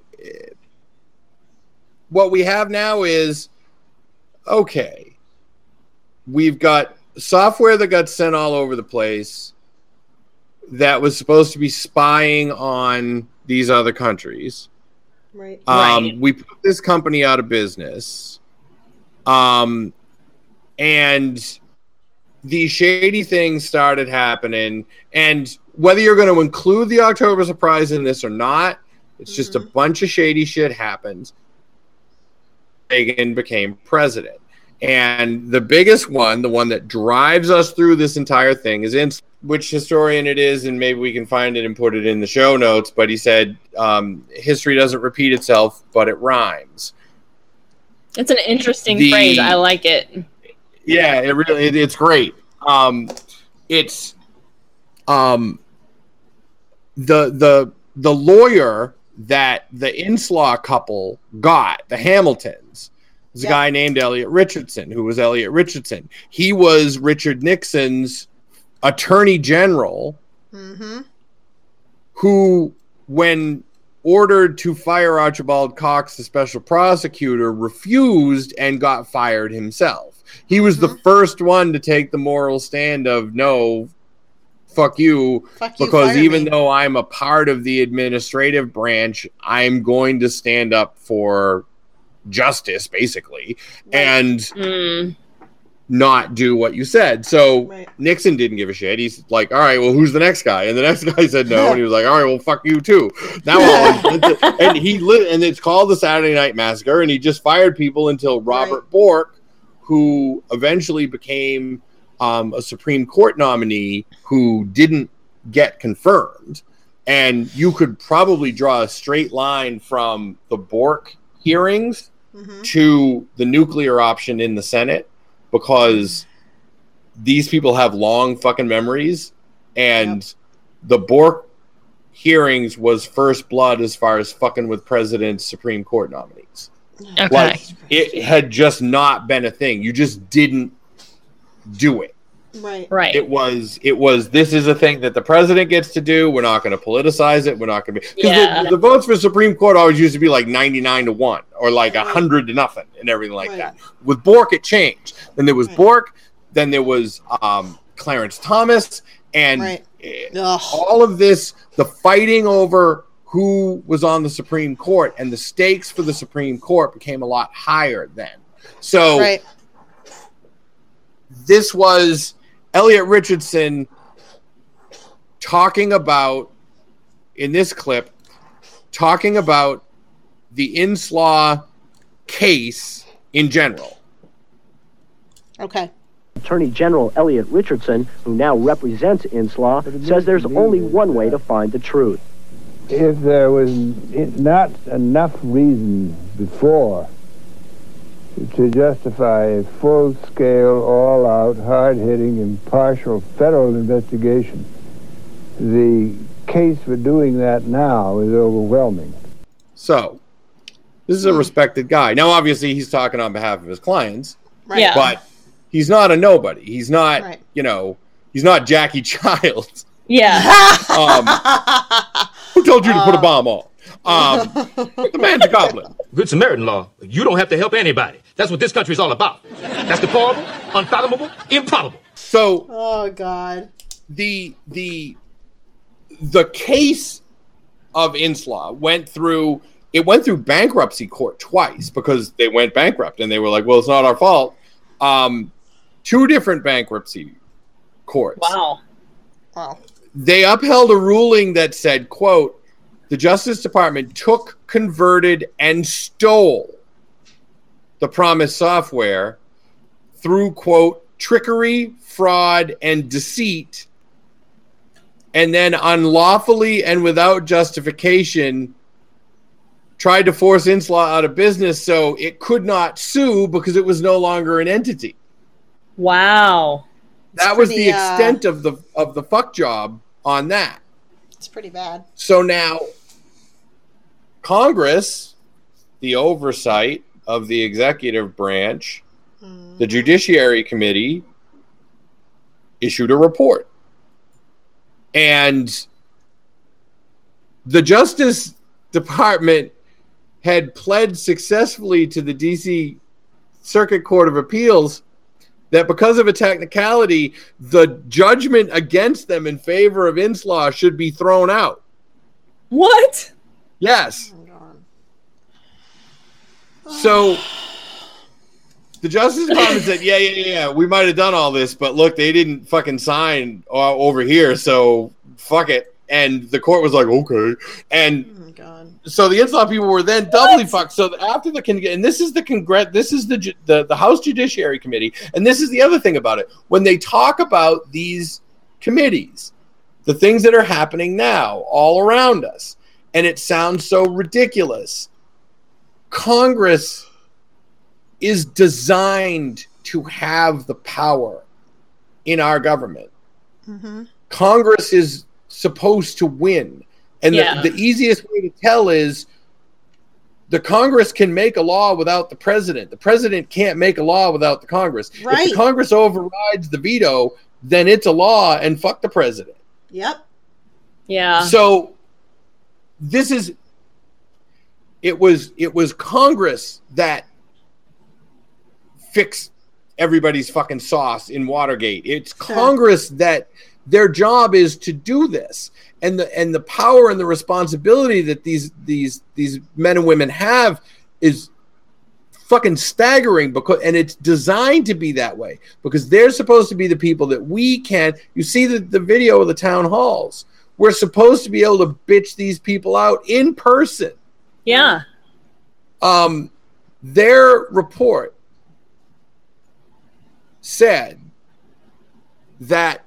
what we have now is, okay, we've got software that got sent all over the place that was supposed to be spying on these other countries. Right. We put this company out of business. And these shady things started happening. And whether you're going to include the October surprise in this or not, it's just a bunch of shady shit happens. Reagan became president. And the biggest one, the one that drives us through this entire thing, is which historian it is, and maybe we can find it and put it in the show notes. But he said, history doesn't repeat itself, but it rhymes. It's an interesting phrase. I like it. Yeah, it's great. It's the lawyer that the Inslaw couple got, the Hamiltons. There's a guy named Elliot Richardson, who was Elliot Richardson. He was Richard Nixon's attorney general, who, when ordered to fire Archibald Cox, the special prosecutor, refused and got fired himself. He was the first one to take the moral stand of, no, fuck you, because even though I'm a part of the administrative branch, I'm going to stand up for justice, basically, and not do what you said. So Nixon didn't give a shit. He's like, all right, well, who's the next guy? And the next guy said no, and he was like, all right, well, fuck you too. Now, and and it's called the Saturday Night Massacre, and he just fired people until Robert Bork, who eventually became a Supreme Court nominee, who didn't get confirmed. And you could probably draw a straight line from the Bork hearings to the nuclear option in the Senate, because these people have long fucking memories, and the Bork hearings was first blood as far as fucking with president's Supreme Court nominees. Okay. Like, it had just not been a thing. You just didn't do it. Right. It was, this is a thing that the president gets to do. We're not going to politicize it. We're not going to be, because the votes for Supreme Court always used to be like 99-1 or like 100-0 and everything like that. With Bork, it changed. Then there was Bork. Then there was Clarence Thomas, and all of this, the fighting over who was on the Supreme Court, and the stakes for the Supreme Court became a lot higher then. So this was Elliot Richardson talking about, in this clip, talking about the Inslaw case in general. Okay. Attorney General Elliot Richardson, who now represents Inslaw, says there's only one way to find the truth. If there was not enough reason before to justify a full-scale, all-out, hard-hitting, impartial federal investigation, the case for doing that now is overwhelming. So, this is a respected guy. Now, obviously, he's talking on behalf of his clients, but he's not a nobody. He's not, he's not Jackie Childs. Yeah. Who told you to put a bomb on? The man's a goblin. Good Samaritan law. You don't have to help anybody. That's what this country's all about. That's deplorable, unfathomable, improbable. So, oh God, the case of Inslaw went through bankruptcy court twice because they went bankrupt and they were like, well, it's not our fault. 2 different bankruptcy courts. Wow. They upheld a ruling that said, quote, the Justice Department took, converted, and stole the PROMIS software through, quote, trickery, fraud, and deceit, and then unlawfully and without justification tried to force Inslaw out of business so it could not sue because it was no longer an entity. Wow. That was the extent of the fuck job on that. It's pretty bad. So now Congress, the oversight of the executive branch, the Judiciary Committee, issued a report. And the Justice Department had pled successfully to the D.C. Circuit Court of Appeals that because of a technicality, the judgment against them in favor of Inslaw should be thrown out. What? Yes. So the Justice Department said, yeah, we might have done all this, but look, they didn't fucking sign over here, so fuck it. And the court was like, okay. And so the Inslaw people were then doubly fucked. So after and this is the House Judiciary Committee, and this is the other thing about it. When they talk about these committees, the things that are happening now all around us, and it sounds so ridiculous. Congress is designed to have the power in our government. Mm-hmm. Congress is supposed to win. And the easiest way to tell is the Congress can make a law without the president. The president can't make a law without the Congress. Right. If the Congress overrides the veto, then it's a law and fuck the president. Yep. Yeah. So it was Congress that fixed everybody's fucking sauce in Watergate. It's Congress that their job is to do this. And the power and the responsibility that these men and women have is fucking staggering, and it's designed to be that way because they're supposed to be the people that we can. You see the video of the town halls. We're supposed to be able to bitch these people out in person. Yeah. Their report said that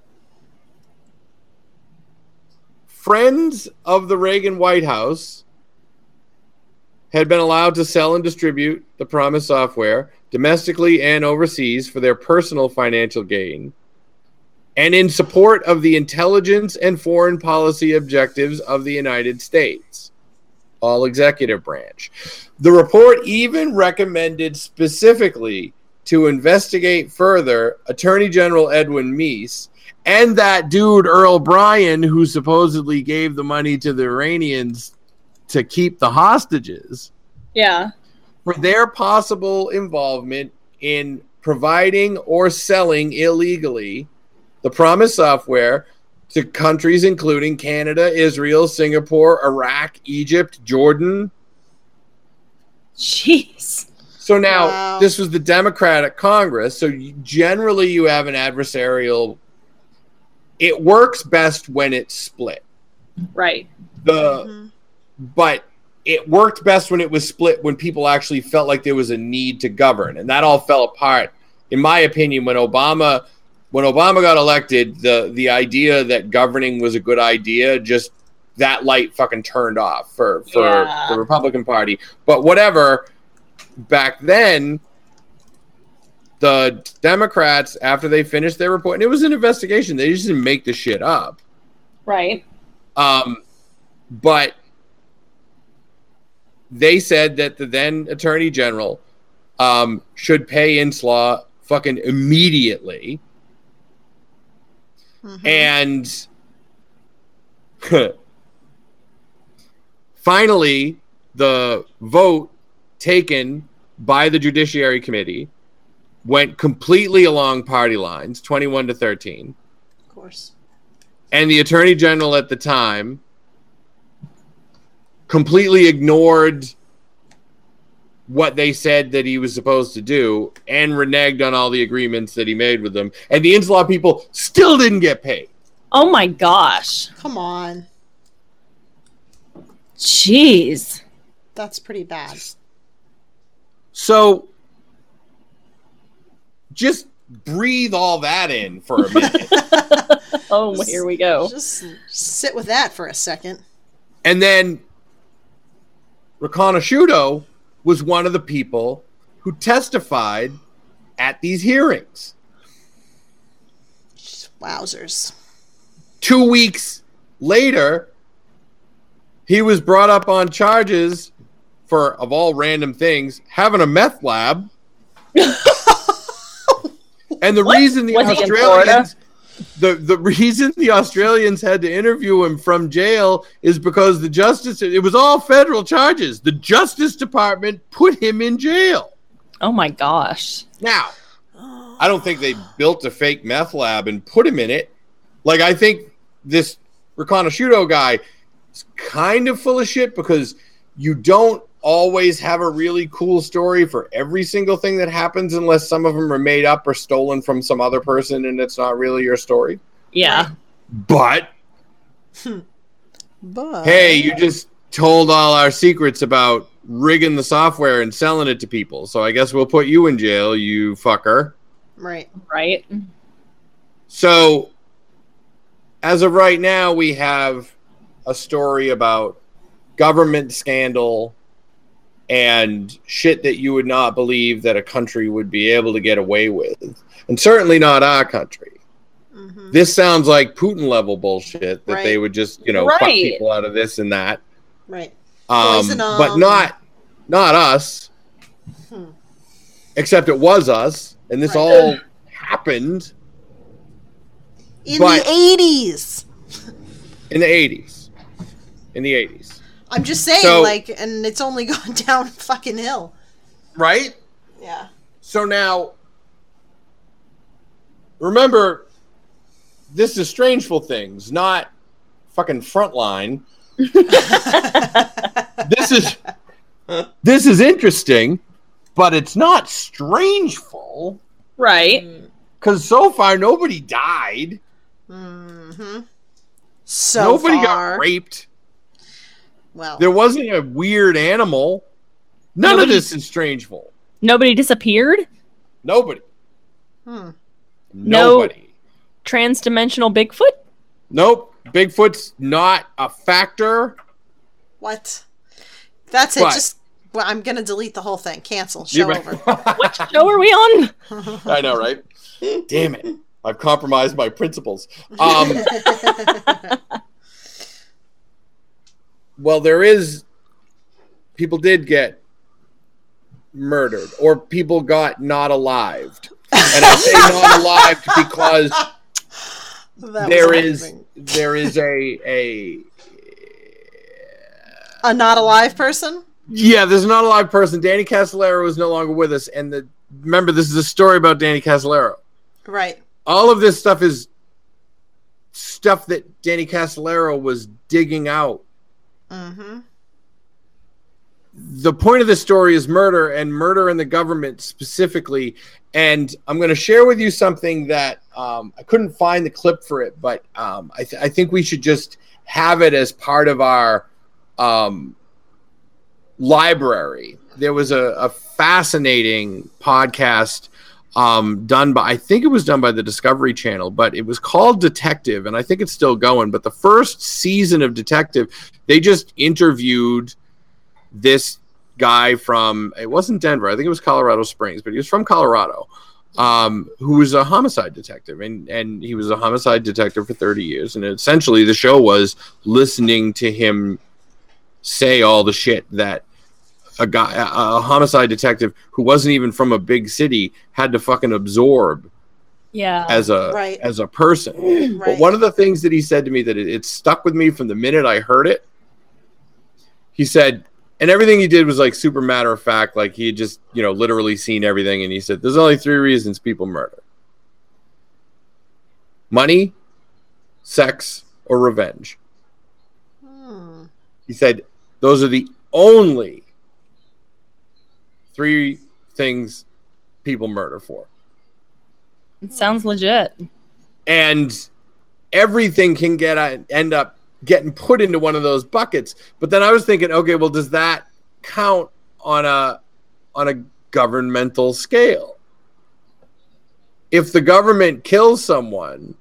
friends of the Reagan White House had been allowed to sell and distribute the PROMIS software domestically and overseas for their personal financial gain and in support of the intelligence and foreign policy objectives of the United States, all executive branch. The report even recommended specifically to investigate further Attorney General Edwin Meese and that dude, Earl Bryan, who supposedly gave the money to the Iranians to keep the hostages. Yeah. For their possible involvement in providing or selling illegally the PROMIS software to countries including Canada, Israel, Singapore, Iraq, Egypt, Jordan. Jeez. So now, This was the Democratic Congress, so generally you have an adversarial. It works best when it's split. Right. But it worked best when it was split when people actually felt like there was a need to govern. And that all fell apart, in my opinion, when Obama got elected. The idea that governing was a good idea, just that light fucking turned off for the Republican Party. But whatever, back then, the Democrats, after they finished their report, and it was an investigation, they just didn't make the shit up. Right. But they said that the then Attorney General should pay Inslaw fucking immediately. Mm-hmm. And finally, the vote taken by the Judiciary Committee went completely along party lines, 21-13. Of course. And the Attorney General at the time completely ignored what they said that he was supposed to do and reneged on all the agreements that he made with them. And the Insular people still didn't get paid. Oh my gosh. Come on. Jeez. That's pretty bad. So just breathe all that in for a minute. Oh, here we go. Just sit with that for a second. And then Riconosciuto was one of the people who testified at these hearings. Wowzers. 2 weeks later, he was brought up on charges for, of all random things, having a meth lab. And the reason the Australians... The reason the Australians had to interview him from jail is because it was all federal charges. The Justice Department put him in jail. Oh my gosh. Now, I don't think they built a fake meth lab and put him in it. Like, I think this Riconosciuto guy is kind of full of shit because you don't always have a really cool story for every single thing that happens unless some of them are made up or stolen from some other person and it's not really your story. Yeah. But hey, you just told all our secrets about rigging the software and selling it to people. So I guess we'll put you in jail, you fucker. Right. Right. So as of right now, we have a story about government scandal and shit that you would not believe that a country would be able to get away with. And certainly not our country. Mm-hmm. This sounds like Putin level bullshit that they would just, fuck people out of this and that. Right. But not us. Except it was us. And this all happened. In the 80s. In the 80s. In the 80s. I'm just saying, and it's only gone down a fucking hill. Right? Yeah. So now, remember, this is Strangeful Things, not fucking Frontline. This is interesting, but it's not Strangeful. Right. Because so far, nobody died. Mm-hmm. Nobody got raped. Well, there wasn't a weird animal. None of this is Strangeful. Nobody disappeared? Nobody. Nobody. No trans-dimensional Bigfoot? Nope. Bigfoot's not a factor. What? That's it. I'm going to delete the whole thing. Cancel. Show over. What show are we on? I know, right? Damn it. I've compromised my principles. Well, people did get murdered, or people got not alived. And I say not alived because there is a not alive person? Yeah, there's a not alive person. Danny Casolaro is no longer with us, and remember, this is a story about Danny Casolaro. Right. All of this stuff is stuff that Danny Casolaro was digging out. Mm-hmm. The point of the story is murder, and murder in the government specifically. And I'm going to share with you something that I couldn't find the clip for it, but I think we should just have it as part of our library. There was a fascinating podcast I think it was done by the Discovery Channel, but it was called Detective, and I think it's still going. But the first season of Detective, they just interviewed this guy from, it wasn't Denver, I think it was Colorado Springs, but he was from Colorado, who was a homicide detective, and he was a homicide detective for 30 years. And essentially the show was listening to him say all the shit that a homicide detective who wasn't even from a big city had to fucking absorb as a person. But one of the things that he said to me that it stuck with me from the minute I heard it, he said, and everything he did was like super matter of fact, like he had just, literally seen everything. And he said, there's only 3 reasons people murder: money, sex, or revenge. He said, Those are the only 3 things people murder for. It sounds legit. And everything can end up getting put into one of those buckets. But then I was thinking, okay, well, does that count on a governmental scale? If the government kills someone,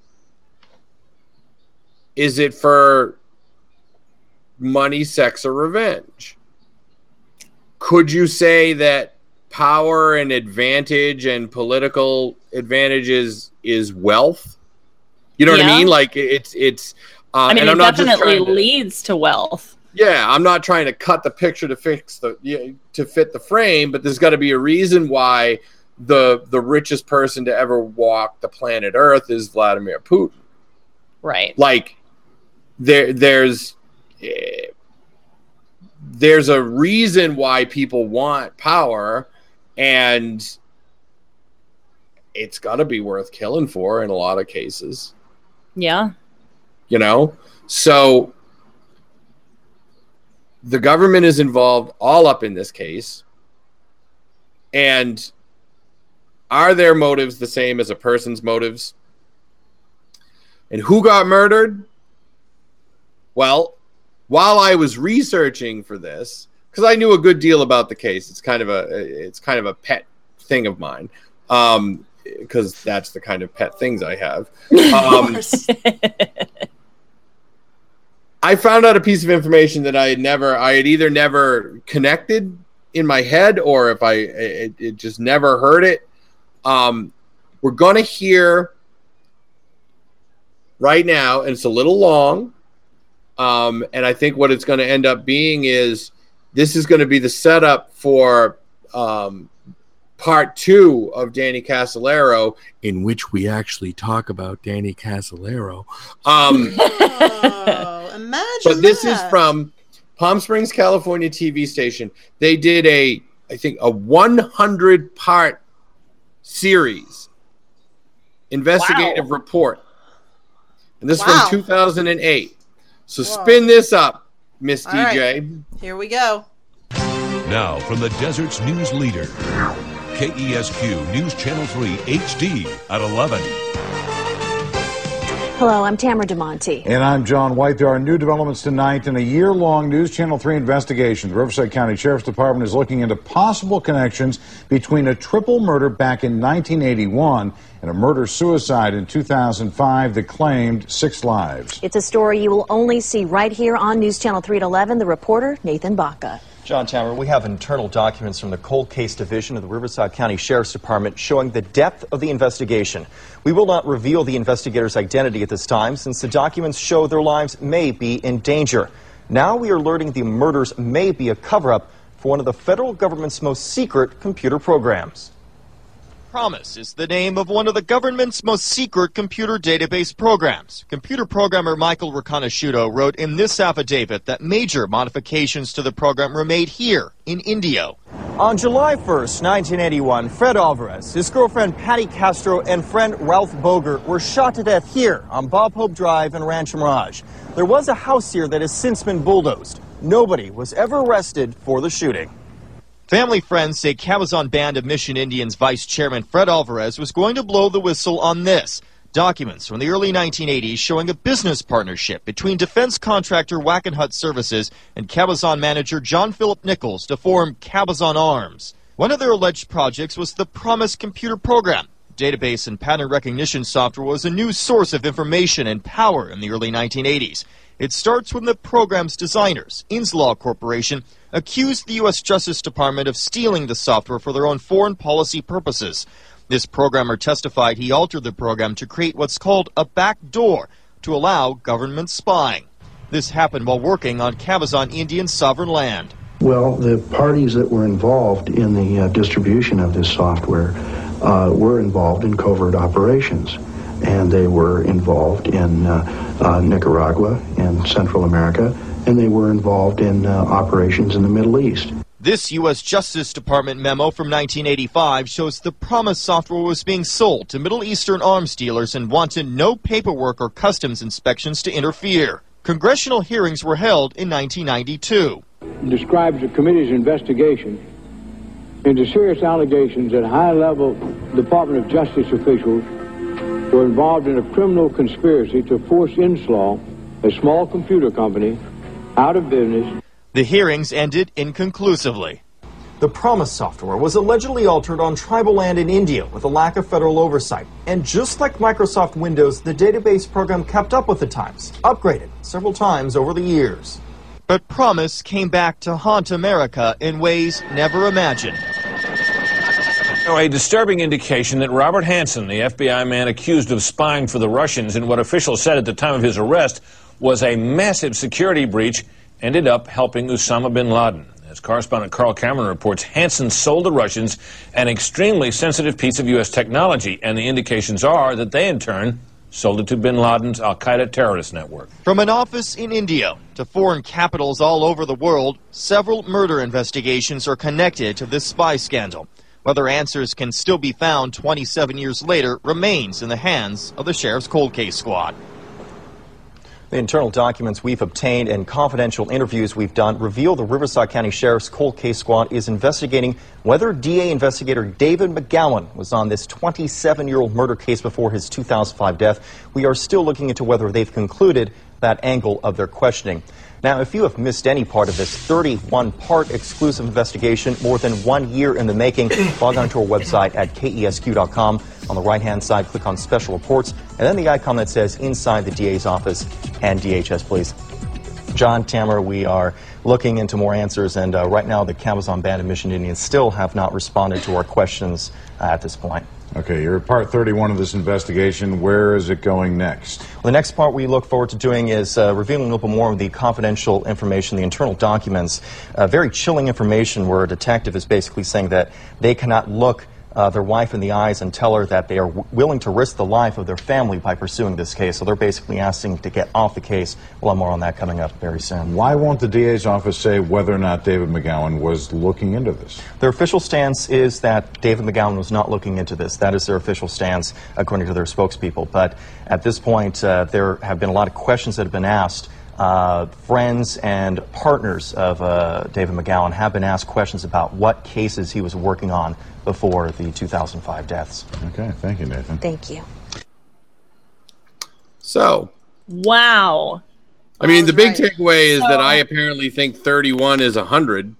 is it for money, sex, or revenge? Could you say that power and advantage and political advantages is wealth? You know what I mean? Like it's I mean, and it I'm not definitely just leads to wealth. Yeah, I'm not trying to cut the picture to fit the frame, but there's got to be a reason why the richest person to ever walk the planet Earth is Vladimir Putin. Right. Like there's a reason why people want power, and it's got to be worth killing for in a lot of cases. Yeah. You know? So the government is involved all up in this case. And are their motives the same as a person's motives? And who got murdered? Well, while I was researching for this, because I knew a good deal about the case, it's kind of a pet thing of mine, because that's the kind of pet things I have. I found out a piece of information that I had either never connected in my head, or if it just never heard it. We're going to hear right now, and it's a little long. And I think what it's going to end up being is this is going to be the setup for part 2 of Danny Casolaro, in which we actually talk about Danny Casolaro. Imagine but this that. is from Palm Springs, California TV station. They did I think a 100-part series, investigative report. And this is from 2008. So spin this up, Miss DJ. Right. Here we go. Now, from the desert's news leader, KESQ News Channel 3 HD at 11. Hello, I'm Tamara DeMonte. And I'm John White. There are new developments tonight in a year-long News Channel 3 investigation. The Riverside County Sheriff's Department is looking into possible connections between a triple murder back in 1981 and a murder-suicide in 2005 that claimed 6 lives. It's a story you will only see right here on News Channel 3 at 11. The reporter, Nathan Baca. John Tamara, we have internal documents from the Cold Case Division of the Riverside County Sheriff's Department showing the depth of the investigation. We will not reveal the investigator's identity at this time, since the documents show their lives may be in danger. Now we are learning the murders may be a cover-up for one of the federal government's most secret computer programs. PROMIS is the name of one of the government's most secret computer database programs. Computer programmer Michael Riconosciuto wrote in this affidavit that major modifications to the program were made here in Indio. On July 1st, 1981, Fred Alvarez, his girlfriend Patty Castro, and friend Ralph Boger were shot to death here on Bob Hope Drive in Rancho Mirage. There was a house here that has since been bulldozed. Nobody was ever arrested for the shooting. Family friends say Cabazon Band of Mission Indians Vice Chairman Fred Alvarez was going to blow the whistle on this. Documents from the early 1980s showing a business partnership between defense contractor Wackenhut Services and Cabazon manager John Philip Nichols to form Cabazon Arms. One of their alleged projects was the PROMIS computer program. Database and pattern recognition software was a new source of information and power in the early 1980s. It starts when the program's designers, Inslaw Corporation, accused the U.S. Justice Department of stealing the software for their own foreign policy purposes. This programmer testified he altered the program to create what's called a back door to allow government spying. This happened while working on Cabazon Indian sovereign land. Well, the parties that were involved in the distribution of this software were involved in covert operations. And they were involved in Nicaragua and Central America, and they were involved in operations in the Middle East. This U.S. Justice Department memo from 1985 shows the PROMIS software was being sold to Middle Eastern arms dealers and wanted no paperwork or customs inspections to interfere. Congressional hearings were held in 1992. describes the committee's investigation into serious allegations that high-level Department of Justice officials were involved in a criminal conspiracy to force Inslaw, a small computer company, out of business. The hearings ended inconclusively. The PROMIS software was allegedly altered on tribal land in India with a lack of federal oversight. And just like Microsoft Windows, the database program kept up with the times, upgraded several times over the years. But PROMIS came back to haunt America in ways never imagined. A disturbing indication that Robert Hanssen, the FBI man accused of spying for the Russians in what officials said at the time of his arrest was a massive security breach, ended up helping Osama bin Laden. As correspondent Carl Cameron reports, Hanssen sold the Russians an extremely sensitive piece of U.S. technology, and the indications are that they, in turn, sold it to bin Laden's al-Qaeda terrorist network. From an office in India to foreign capitals all over the world, several murder investigations are connected to this spy scandal. Whether answers can still be found 27 years later remains in the hands of the Sheriff's Cold Case Squad. The internal documents we've obtained and confidential interviews we've done reveal the Riverside County Sheriff's Cold Case Squad is investigating whether DA investigator David McGowan was on this 27-year-old murder case before his 2005 death. We are still looking into whether they've concluded that angle of their questioning. Now, if you have missed any part of this 31-part exclusive investigation, more than 1 year in the making, log on to our website at KESQ.com. On the right-hand side, click on Special Reports, and then the icon that says Inside the DA's Office and DHS Police. John, Tamara, we are looking into more answers, and right now the Cabazon Band of Mission Indians still have not responded to our questions at this point. Okay, you're at part 31 of this investigation. Where is it going next? Well, the next part we look forward to doing is revealing a little bit more of the confidential information, the internal documents. Very chilling information where a detective is basically saying that they cannot look their wife in the eyes and tell her that they are willing to risk the life of their family by pursuing this case. So they're basically asking to get off the case. We'll have more on that coming up very soon. Why won't the DA's office say whether or not David McGowan was looking into this? Their official stance is that David McGowan was not looking into this. That is their official stance, according to their spokespeople. But at this point, there have been a lot of questions that have been asked. Friends and partners of David McGowan have been asked questions about what cases he was working on before the 2005 deaths. Okay, thank you, Nathan. Thank you. So. Wow. I mean, the big takeaway is that I apparently think 31 is 100.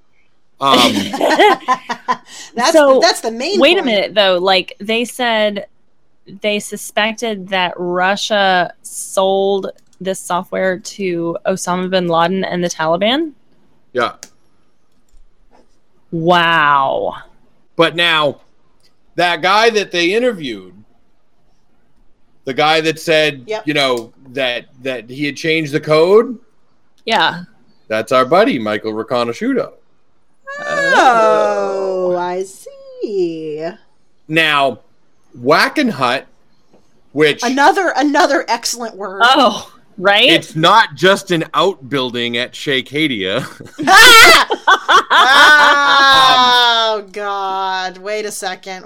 That's the main Wait point. a minute, though. Like, they said they suspected that Russia sold this software to Osama bin Laden and the Taliban? Yeah. Wow. But now, that guy that they interviewed, the guy that said, you know, that he had changed the code. Yeah. That's our buddy, Michael Riconosciuto. Oh, I see. Now, Wackenhut, which... Another excellent word. Oh, right? It's not just an outbuilding at Shakehadia. Oh, God. Wait a second.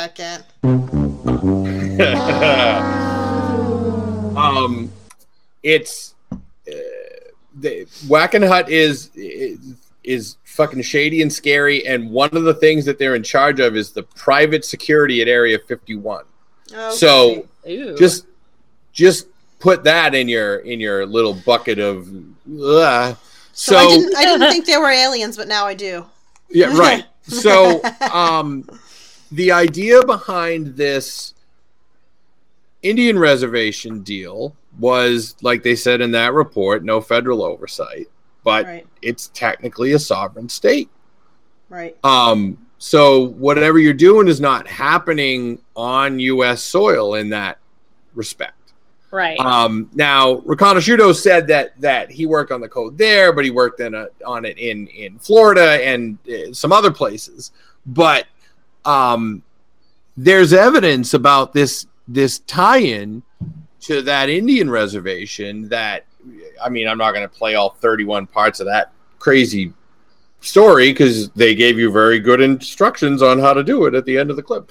It's Wackenhut is fucking shady and scary, and one of the things that they're in charge of is the private security at Area 51. Okay. So just put that in your little bucket of. So I didn't think they were aliens, but now I do. Yeah, right. So the idea behind this Indian reservation deal was, like they said in that report, no federal oversight, but it's technically a sovereign state. Right. So whatever you're doing is not happening on U.S. soil in that respect. Right. Now, Riconosciuto said that he worked on the code there, but he worked on it in Florida and some other places. But there's evidence about this tie-in to that Indian reservation that, I mean, I'm not going to play all 31 parts of that crazy story because they gave you very good instructions on how to do it at the end of the clip.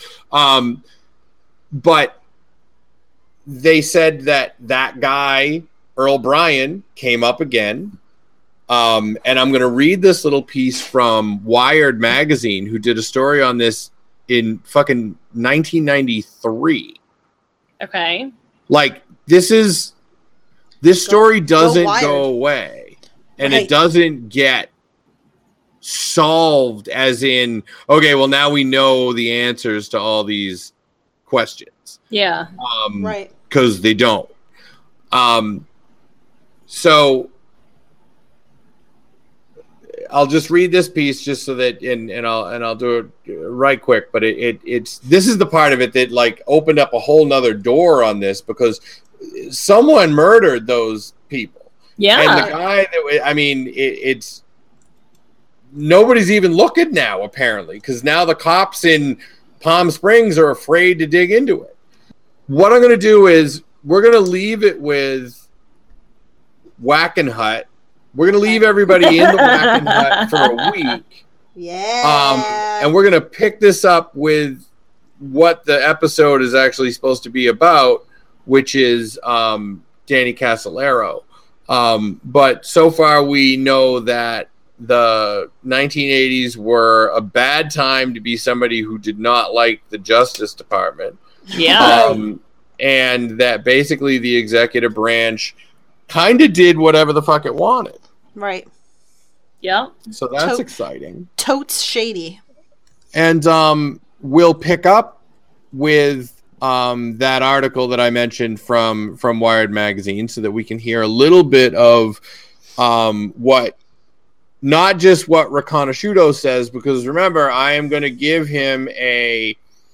But they said that guy, Earl Bryan, came up again. And I'm going to read this little piece from Wired magazine, who did a story on this in fucking 1993. Okay. Like, this story doesn't go away, and it doesn't get solved as in, okay, well, now we know the answers to all these questions. Yeah. Right. Because they don't. So I'll just read this piece just so that, and I'll do it right quick. But it's this is the part of it that like opened up a whole nother door on this, because someone murdered those people. Yeah. And the guy that, I mean, it's nobody's even looking now, apparently, because now the cops in Palm Springs are afraid to dig into it. What I'm going to do is we're going to leave it with Whackin' We're going to leave everybody in the Whackin' Hut for a week. Yeah. And we're going to pick this up with what the episode is actually supposed to be about, which is Danny Casolaro. But so far we know that the 1980s were a bad time to be somebody who did not like the Justice Department. Yeah. And that basically the executive branch kind of did whatever the fuck it wanted. Right. Yeah. So that's exciting. Totes shady. And we'll pick up with that article that I mentioned from Wired magazine, so that we can hear a little bit of what, not just what Riconosciuto says, because remember, I am going to give him a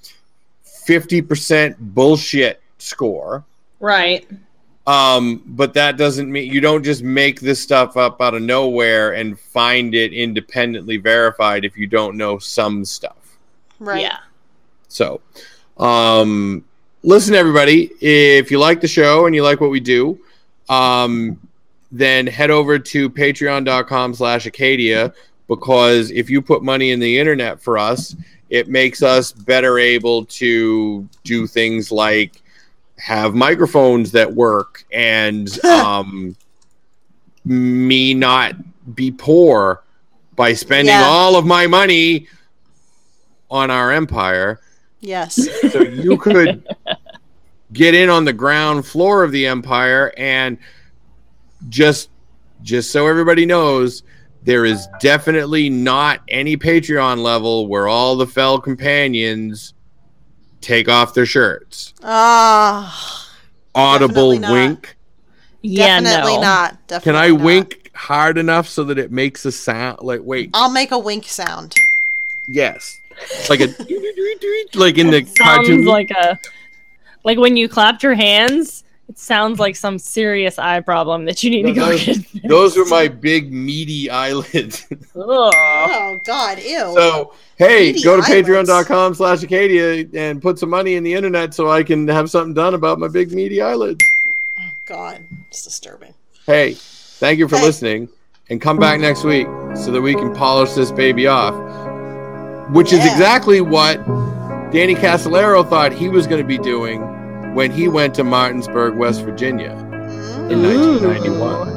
50% bullshit score. Right. But that doesn't mean you don't just make this stuff up out of nowhere and find it independently verified if you don't know some stuff. Right. Yeah. So, listen, everybody, if you like the show and you like what we do, then head over to patreon.com/Acadia, because if you put money in the internet for us, it makes us better able to do things like have microphones that work and me not be poor by spending all of my money on our empire. Yes. So you could get in on the ground floor of the empire, and just so everybody knows, there is definitely not any Patreon level where all the Fell companions take off their shirts. Audible wink. Yeah, definitely no. not. Definitely Can I not. wink hard enough so that it makes a sound? Like, wait. I'll make a wink sound. Yes. Like a like in the Sounds cartoon. like when you clapped your hands, it sounds like some serious eye problem that you need to go get fixed. Those are my big meaty eyelids. Oh God, ew. So hey, Meaty go to eyelids. patreon.com/Acadia and put some money in the internet so I can have something done about my big meaty eyelids. Oh God, it's disturbing. Hey, thank you for listening, and come back next week so that we can polish this baby off. Which is exactly what Danny Casolaro thought he was going to be doing when he went to Martinsburg, West Virginia in 1991.